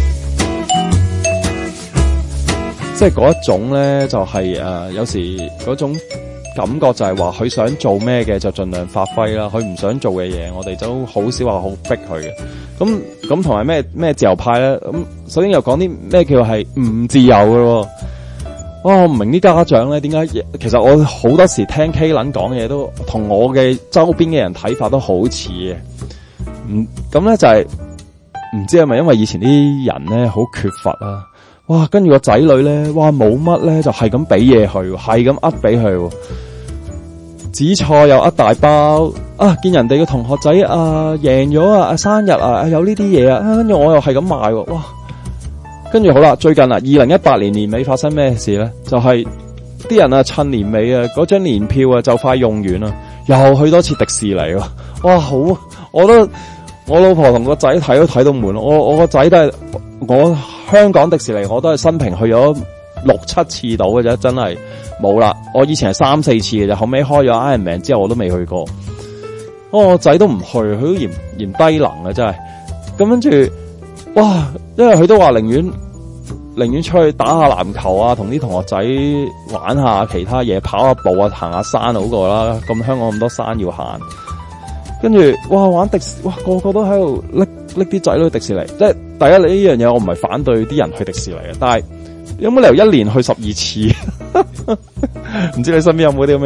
即係嗰一種咧，就係有時嗰種感覺就係話佢想做咩嘅就盡量發揮啦，佢唔想做嘅嘢，我哋都好少話好逼佢嘅。咁同埋咩自由派咧？咁首先又講啲咩叫係唔自由嘅喎？我唔明啲家長咧點解？其實我好多時聽 K 撚講嘢都同我嘅周邊嘅人睇法都好似嘅。咁咧就係唔知係咪因為以前啲人咧好缺乏啊？哇！跟住個仔女咧，哇冇乜咧就係咁俾嘢佢，係咁俾佢。紫菜又大包啊！見人哋嘅同學仔贏咗生日有呢啲嘢跟住我又係咁買喎，哇！跟住好啦，最近2018年年尾發生咩事咧？就係啲人趁年尾嗰張年票就快用完啦，又去多次迪士尼喎，哇！好，我老婆同個仔睇都睇到悶，我個仔都係我香港迪士尼我都係生平去咗6-7次到嘅啫，真係冇啦。我以前係3-4次嘅啫，後尾開咗 Iron Man 之後我都未去過。我個仔都唔去，佢都嫌低能啊，真係。咁跟住，哇！因為佢都話寧願出去打下籃球同啲同學仔玩下其他嘢，跑下步行下山好過啦。咁香港咁多山要行，跟住哇玩迪士，哇個個都喺度拎啲仔女去迪士尼。即係第一，你呢樣嘢我唔係反對啲人去迪士尼嘅，但係有冇理由一年去12次？唔知你身邊有冇啲咁嘅？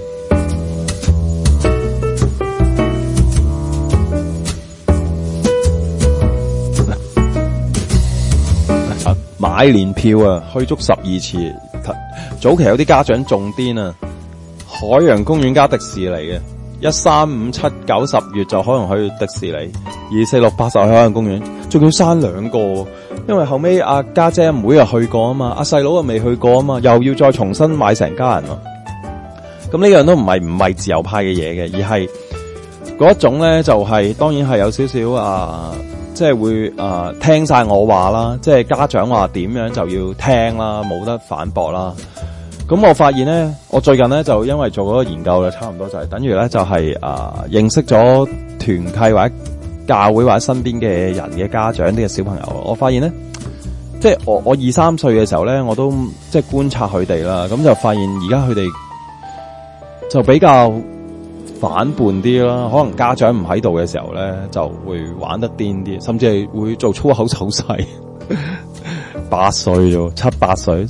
買年票去足12次。早期有啲家長仲癲啊，海洋公園加迪士尼嘅，1、3、5、7、9、10月就可能去迪士尼，2、4、6、8就去海洋公園，仲要生2個，因為後尾阿家姐阿妹又去過啊嘛，阿細佬又未去過啊嘛，又要再重新買成家人咯。咁呢樣都唔係自由派嘅嘢嘅，而係嗰一種咧就係當然係有少少即係會聽晒我話啦，即係家長話點樣就要聽啦，冇得反駁啦。咁我發現咧，我最近咧就因為做嗰個研究咧，差唔多就係等於咧就係認識咗團契或者教會或者身邊嘅人嘅家長啲嘅小朋友。我發現咧，即係我2-3歲嘅時候咧，我都即係觀察佢哋啦，咁就發現而家佢哋就比較反叛啲啦，可能家長唔喺度嘅時候咧，就會玩得癲啲，甚至係會做粗口手勢。8歲啫，7、8歲。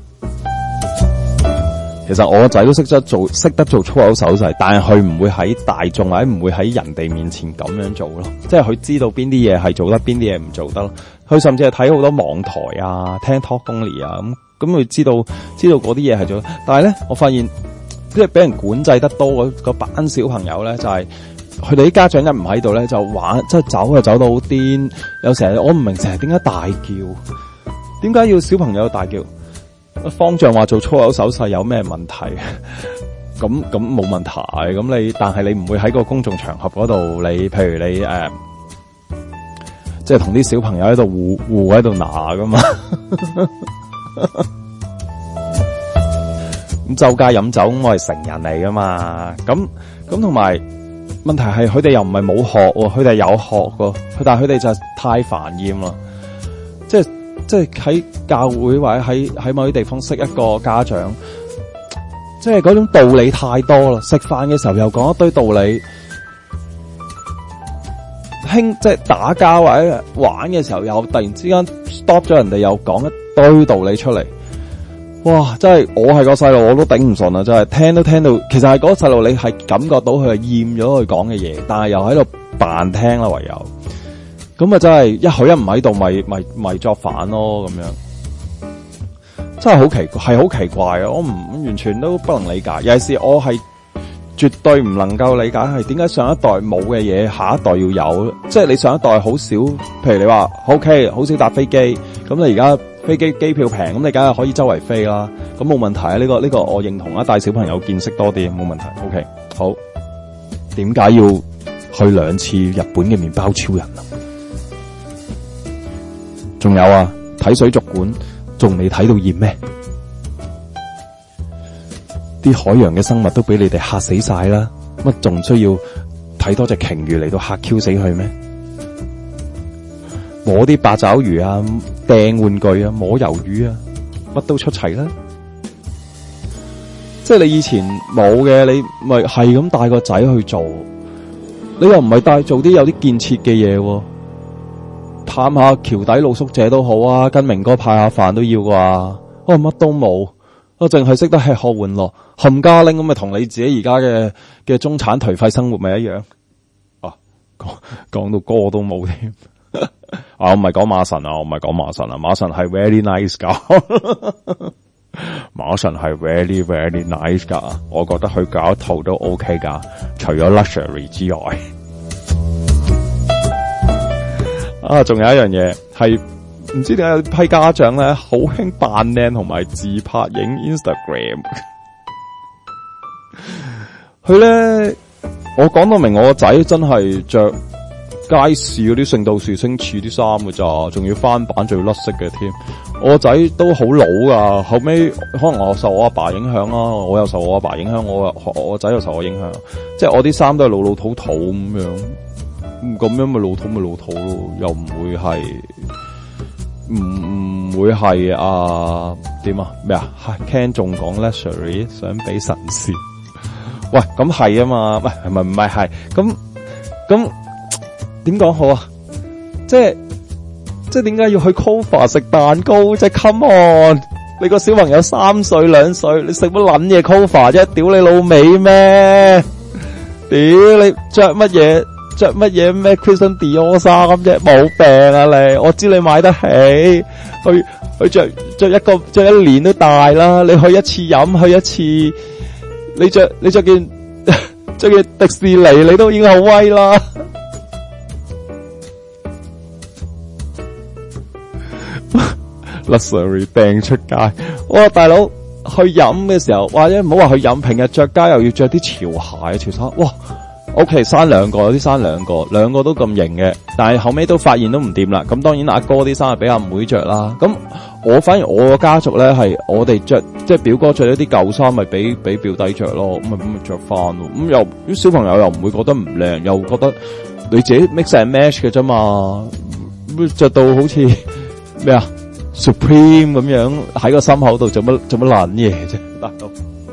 其實我個仔都識得做粗口手勢，但係佢唔會喺大眾或者唔會喺人哋面前咁樣做咯。即係佢知道邊啲嘢係做得，邊啲嘢唔做得咯。佢甚至係睇好多網台聽 Talk Only 咁佢知道嗰啲嘢係做得。但係咧，我發現即係俾人管制得多嗰班小朋友咧，就係佢哋啲家長一唔喺度咧，就玩，即係走就走到好癲。有時候我唔明成日點解大叫，點解要小朋友大叫？方丈話做粗口手勢有咩問題？咁冇問題。咁但係你唔會喺個公眾場合嗰度，你譬如你即係同啲小朋友喺度互喺度拿噶嘛。咁周街飲酒，我係成人嚟噶嘛。咁同埋問題係佢哋又唔係冇學，佢哋有學噶，但係佢哋就太煩厭啦。即係喺教會或者喺某啲地方識一個家長，即係嗰種道理太多啦。食飯嘅時候又講一堆道理，即係打交或者玩嘅時候又突然之間 stop 咗人哋，又講一堆道理出嚟。哇！真係我係個細路，我都頂唔順啊！真係聽都聽到，其實係嗰個細路你係感覺到佢係厭咗佢講嘅嘢，但係又喺度扮聽啦，唯有。咁啊，真係佢一唔喺度，咪作反咯，咁樣真係好奇怪啊！我唔完全都不能理解，尤其是我係絕對唔能夠理解係點解上一代冇嘅嘢，下一代要有。即係你上一代好少，譬如你話 OK， 好少搭飛機，咁你而家飛機機票平，咁你梗係可以周圍飛啦，咁冇問題啊！呢個我認同啊，帶小朋友見識多啲冇問題。OK， 好，點解要去2次日本嘅麵包超人啊？仲有睇水族館仲未睇到厭咩？啲海洋嘅生物都俾你哋嚇死晒啦，乜仲需要睇多隻鯨魚嚟到嚇 Q 死佢咩？摸啲八爪魚掟玩具摸魷魚乜都出齊啦。即係你以前冇嘅，你咪係咁帶個仔去做，你又唔係帶做啲有啲建設嘅嘢，探下橋底露宿者都好啊，跟明哥派下飯都要啩。乜都冇，我淨係識得吃喝玩樂，冚家拎咁咪同你自己而家嘅中產頹廢生活咪一樣。講到歌都冇添。我唔係講馬神啊，馬神係 very nice 噶。馬神係 very very nice 噶，我覺得佢搞一套都 OK 噶，除咗 luxury 之外。仲有一樣嘢係唔知點解有批家長咧好興扮靚同埋自拍影 Instagram。佢咧，我講到明我個仔真係着街市嗰啲聖鬥士星矢啲衫㗎咋，仲要翻版，仲要甩色嘅添。我個仔都好老噶，後尾可能我受我阿爸影響啦，我又受我阿爸影響，我個仔又受我影響，即係我啲衫都係老土土咁樣，咁樣咪老土咯，又唔會係唔會係點啊咩啊 Ken 仲講 luxury 想俾神仙，喂咁係啊嘛，唔係咁點講好啊？即係點解要去 Cova 食蛋糕啫 ？Come on！ 你個小朋友3歲2歲，你食乜撚嘢 Cova 啫？屌你老味咩？屌你着乜嘢咩 Christian Dior 衫啫？冇病啊你！我知你買得起，去着一年都大啦。你去一次飲，去一次，你着件迪士尼，你都已經好威啦。luxury 掟出街，哇大佬去飲嘅時候，或者唔好話去飲，平日着街又要着啲潮鞋、潮衫，哇 OK 生兩個，有啲生兩個都咁型嘅，但係後尾都發現都唔掂啦。咁當然阿哥啲衫係俾阿妹着啦。咁反而我個家族咧係我哋着，即係表哥着一啲舊衫，咪俾表弟着咯。咁咪着翻咯。咁又啲小朋友又唔會覺得唔靚，又覺得你自己 mix and match 嘅啫嘛。着到好似咩啊？Supreme 咁樣喺個心口度做乜爛嘢啫？大佬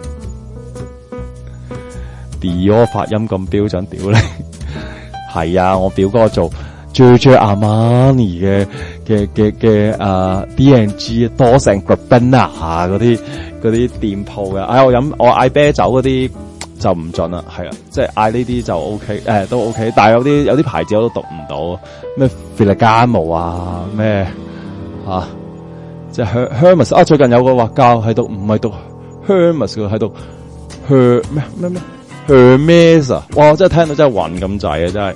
Dior 發音咁標準，屌你！係啊，我表哥做 Giorgio Armani 嘅D&G 多成 Gabbana 嗰啲店鋪嘅。我嗌啤酒嗰啲就唔準啦，係啊，即係嗌呢啲就 OK， 都 OK， 但係有啲牌子我都讀唔到，咩 Ferragamo 啊，咩即係 Hermes 最近有個畫家喺度，唔係讀 Hermes 嘅，喺度 Hermes 啊！哇，真係聽到真係暈咁滯啊！真係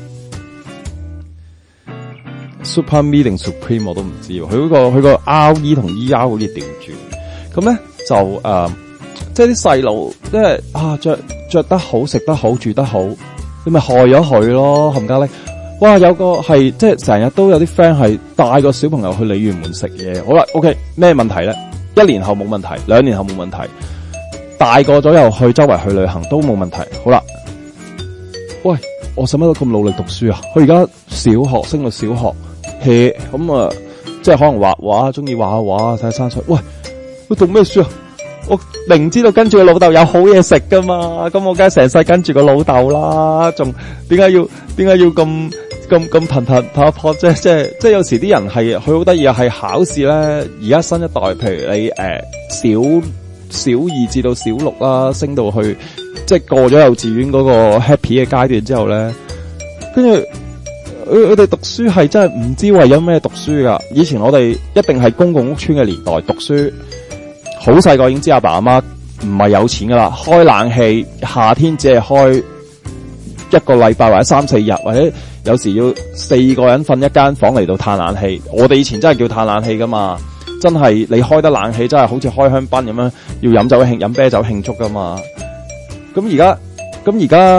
Super Me 定 Supreme 我都唔知喎。佢個 RE 同 ER 好似調轉，咁咧就即係啲細路，即係着得好、食得好、住得好，你咪害咗佢咯，冚家拎。哇！有個係即係成日都有啲 friend 係帶個小朋友去鯉魚門食嘢。好啦 ，OK， 咩問題咧？1年後冇問題，2年後冇問題，大個咗又去周圍去旅行都冇問題。好啦，喂，我使乜都咁努力讀書啊？佢而家小學升到小學 hea 咁即係可能畫畫，中意畫下畫，睇下山水。喂，佢讀咩書啊？我明知道跟住個老豆有好嘢食噶嘛，咁我梗係成世跟住個老豆啦。仲點解要咁騰拍破啫？即係有時啲人係佢好得意啊，係考試咧。而家新一代，譬如你小2至到小6啦，升到去即係過咗幼稚園嗰個 happy 嘅階段之後咧，跟住佢哋讀書係真係唔知為咗咩讀書噶。以前我哋一定係公共屋邨嘅年代讀書，好細個已經知阿爸阿媽唔係有錢噶啦，開冷氣夏天只係開1個禮拜或者3-4日，或者有時要4個人瞓一間房嚟到嘆冷氣。我哋以前真係叫嘆冷氣噶嘛，真係你開得冷氣真係好似開香檳咁樣，要飲啤酒慶祝噶嘛。咁而家咁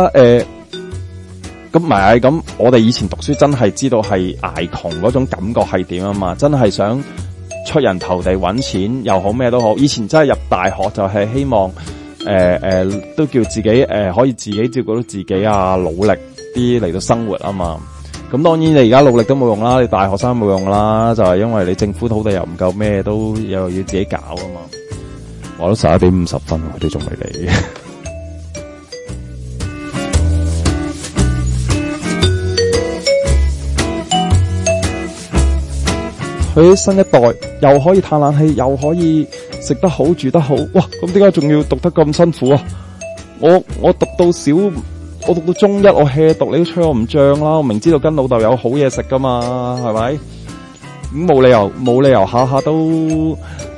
唔係咁，我哋以前讀書真係知道係捱窮嗰種感覺係點啊嘛，真係想出人頭地搵錢又好咩都好。以前真係入大學就係希望都叫自己可以自己照顧到自己啊，努力啲嚟到生活啊嘛。 咁當然你而家努力都冇用啦，你大學生冇用啦，就係因為你政府土地又唔夠咩，都又要自己搞啊嘛。我都11:50，佢哋仲未嚟。佢新一代又可以嘆冷氣，又可以食得好住得好，哇！咁點解仲要讀得咁辛苦啊？我讀到我讀到中一，我 hea 讀，你都吹我唔脹啦！我明知道跟老豆有好嘢食噶嘛，係咪？咁冇理由下下都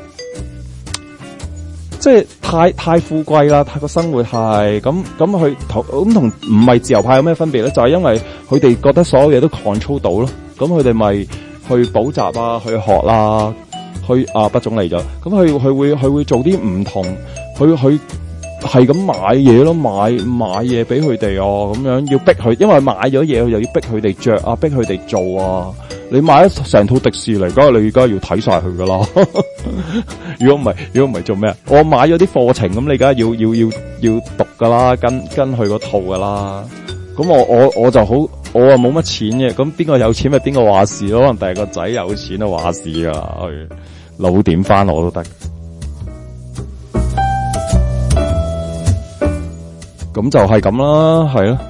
即係太富貴啦，太個生活係咁佢同唔係自由派有咩分別咧？就係因為佢哋覺得所有嘢都 control 到咯，咁佢哋咪去補習啊，去學啦，畢總嚟咗，咁佢會做啲唔同，佢係咁買嘢咯，買嘢俾佢哋啊，咁樣要逼佢，因為買咗嘢又要逼佢哋着啊，逼佢哋做啊。你買咗成套迪士尼，梗係你而家要睇晒佢噶啦。如果唔係做咩？我買咗啲課程，咁你而家要讀噶啦，跟佢嗰套噶啦。咁我就好，我啊冇乜錢嘅，咁邊個有錢咪邊個話事咯。可能第二個仔有錢就話事噶，去老點翻我都得。咁就係咁啦，係咯，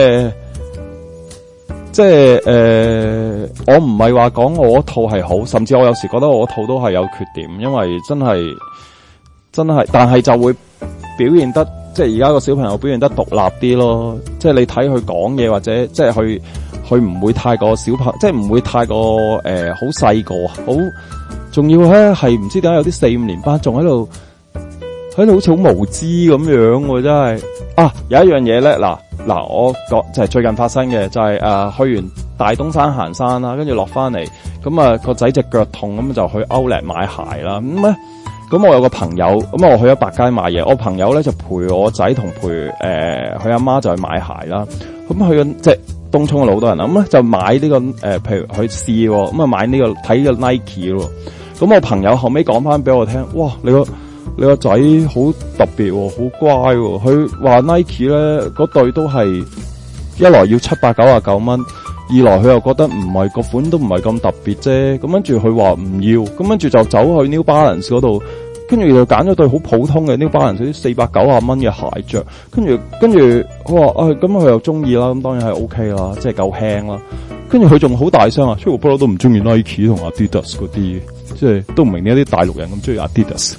即係我唔係話講我嗰套係好，甚至我有時覺得我嗰套都係有缺點，因為真係，但係就會表現得，即係而家個小朋友表現得獨立啲咯，即係你睇佢講嘢或者即係佢唔會太過小朋友，即係唔會太過好細個，好仲要咧係唔知點解有啲4-5年班仲喺度好似好無知咁樣喎，真係啊！有一樣嘢咧，嗱，我講就係最近發生嘅，就係去完大東山行山啦，跟住落翻嚟，咁個仔隻腳痛，咁就去Outlet買鞋啦。咁我有個朋友，咁我去咗百佳買嘢，我朋友咧就陪我仔同陪佢阿媽就去買鞋啦。咁去即係東涌嘅好多人啦，咁咧就買呢個譬如去試，咁買呢個睇個 Nike 咯。咁我朋友後尾講翻俾我聽，哇！你個仔好特別喎，好乖喎。佢話 Nike 咧嗰對都係一來要799蚊，二來佢又覺得唔係個款都唔係咁特別啫。咁跟住佢話唔要，咁跟住就走去 New Balance 嗰度，跟住就揀咗對好普通嘅 New Balance 啲490蚊嘅鞋着。跟住佢話咁佢又中意啦，咁當然係 OK 啦，即係夠輕啦。跟住佢仲好大聲啊，雖然我不嬲都唔中意 Nike 同 Adidas 嗰啲，即係都唔明點解啲大陸人咁中意 Adidas。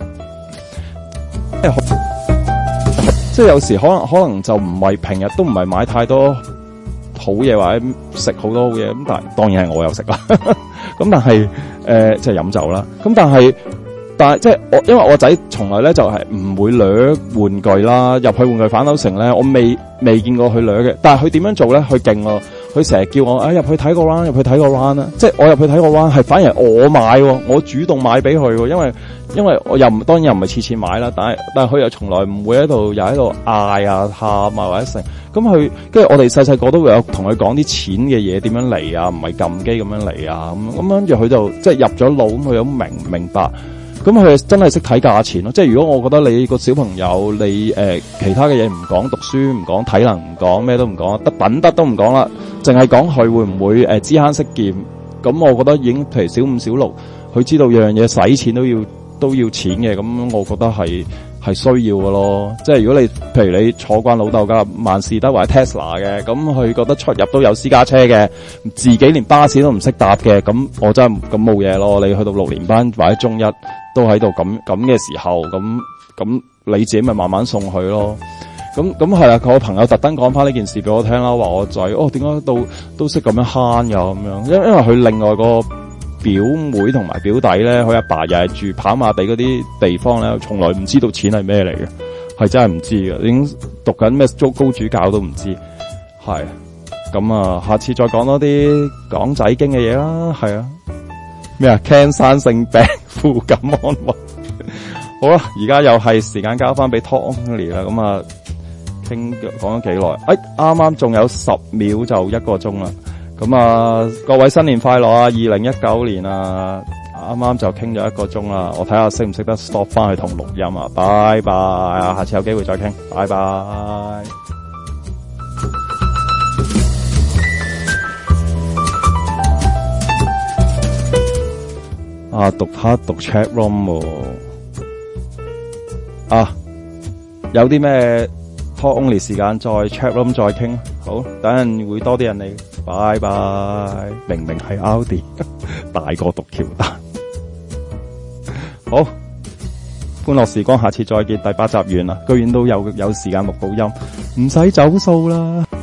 即係有時可能就唔係平日都唔係買太多好嘢或者食好多好嘢，咁但係當然係我有食啦。咁但係即係飲酒啦。咁但係即係因為我仔從來咧就係唔會掠玩具啦，入去玩具反斗城咧，我未見過佢掠嘅。但係佢點樣做咧？佢勁咯。佢成日叫我入去睇個 round， 入去睇個 round 啦。即係我入去睇個 round 係反而我買，我主動買俾佢，因為我當然又唔係次次買啦，但係佢又從來唔會喺度嗌啊喊啊或者成。咁佢跟住我哋細個都會有同佢講啲錢嘅嘢點樣嚟啊，唔係撳機咁樣嚟啊咁跟住佢就即係入咗腦，咁佢都明白。咁佢真係識睇價錢咯，即係如果我覺得你個小朋友你其他嘅嘢唔講，讀書唔講，體能唔講，咩都唔講，得品德都唔講啦，淨係講佢會唔會知慳識儉，咁我覺得已經譬如小5小6，佢知道樣嘢使錢都要錢嘅，咁我覺得係需要嘅咯。即係如果你譬如你坐慣老豆架萬事得或者 Tesla 嘅，咁佢覺得出入都有私家車嘅，自己連巴士都唔識搭嘅，咁我真係咁冇嘢咯。你去到6年班或者中一都喺度咁嘅時候，咁你自己咪慢慢送佢咯。咁係啦，我朋友特登講翻呢件事俾我聽啦，話我仔點解都識咁樣慳㗎咁樣，因為佢另外個表妹同埋表弟咧，佢阿爸又係住跑馬地嗰啲地方咧，從來唔知道錢係咩嚟嘅，係真係唔知嘅，已經讀緊咩高主教都唔知。係咁啊，下次再講多啲講仔經嘅嘢啦。係啊，咩啊 cancer 性病負感安慰。好啦，而家又係時間交翻俾 Tony 啦。咁啊，講咗幾耐？啱啱仲有10秒就1個鐘啦。咁啊，各位新年快樂啊！2019年啊，啱啱就傾咗1個鐘啦。我睇下識唔識得 stop 翻去同錄音啊！拜拜啊，下次有機會再傾，拜拜。 啊，讀 chat room 喎。啊，有啲咩 talk only 時間再 chat room 再傾。好，等陣會多啲人嚟。拜拜。明明係 Audi 大過獨橋丹。好，歡樂時光，下次再見。第8集完啦，居然都有時間錄到音，唔使走數啦。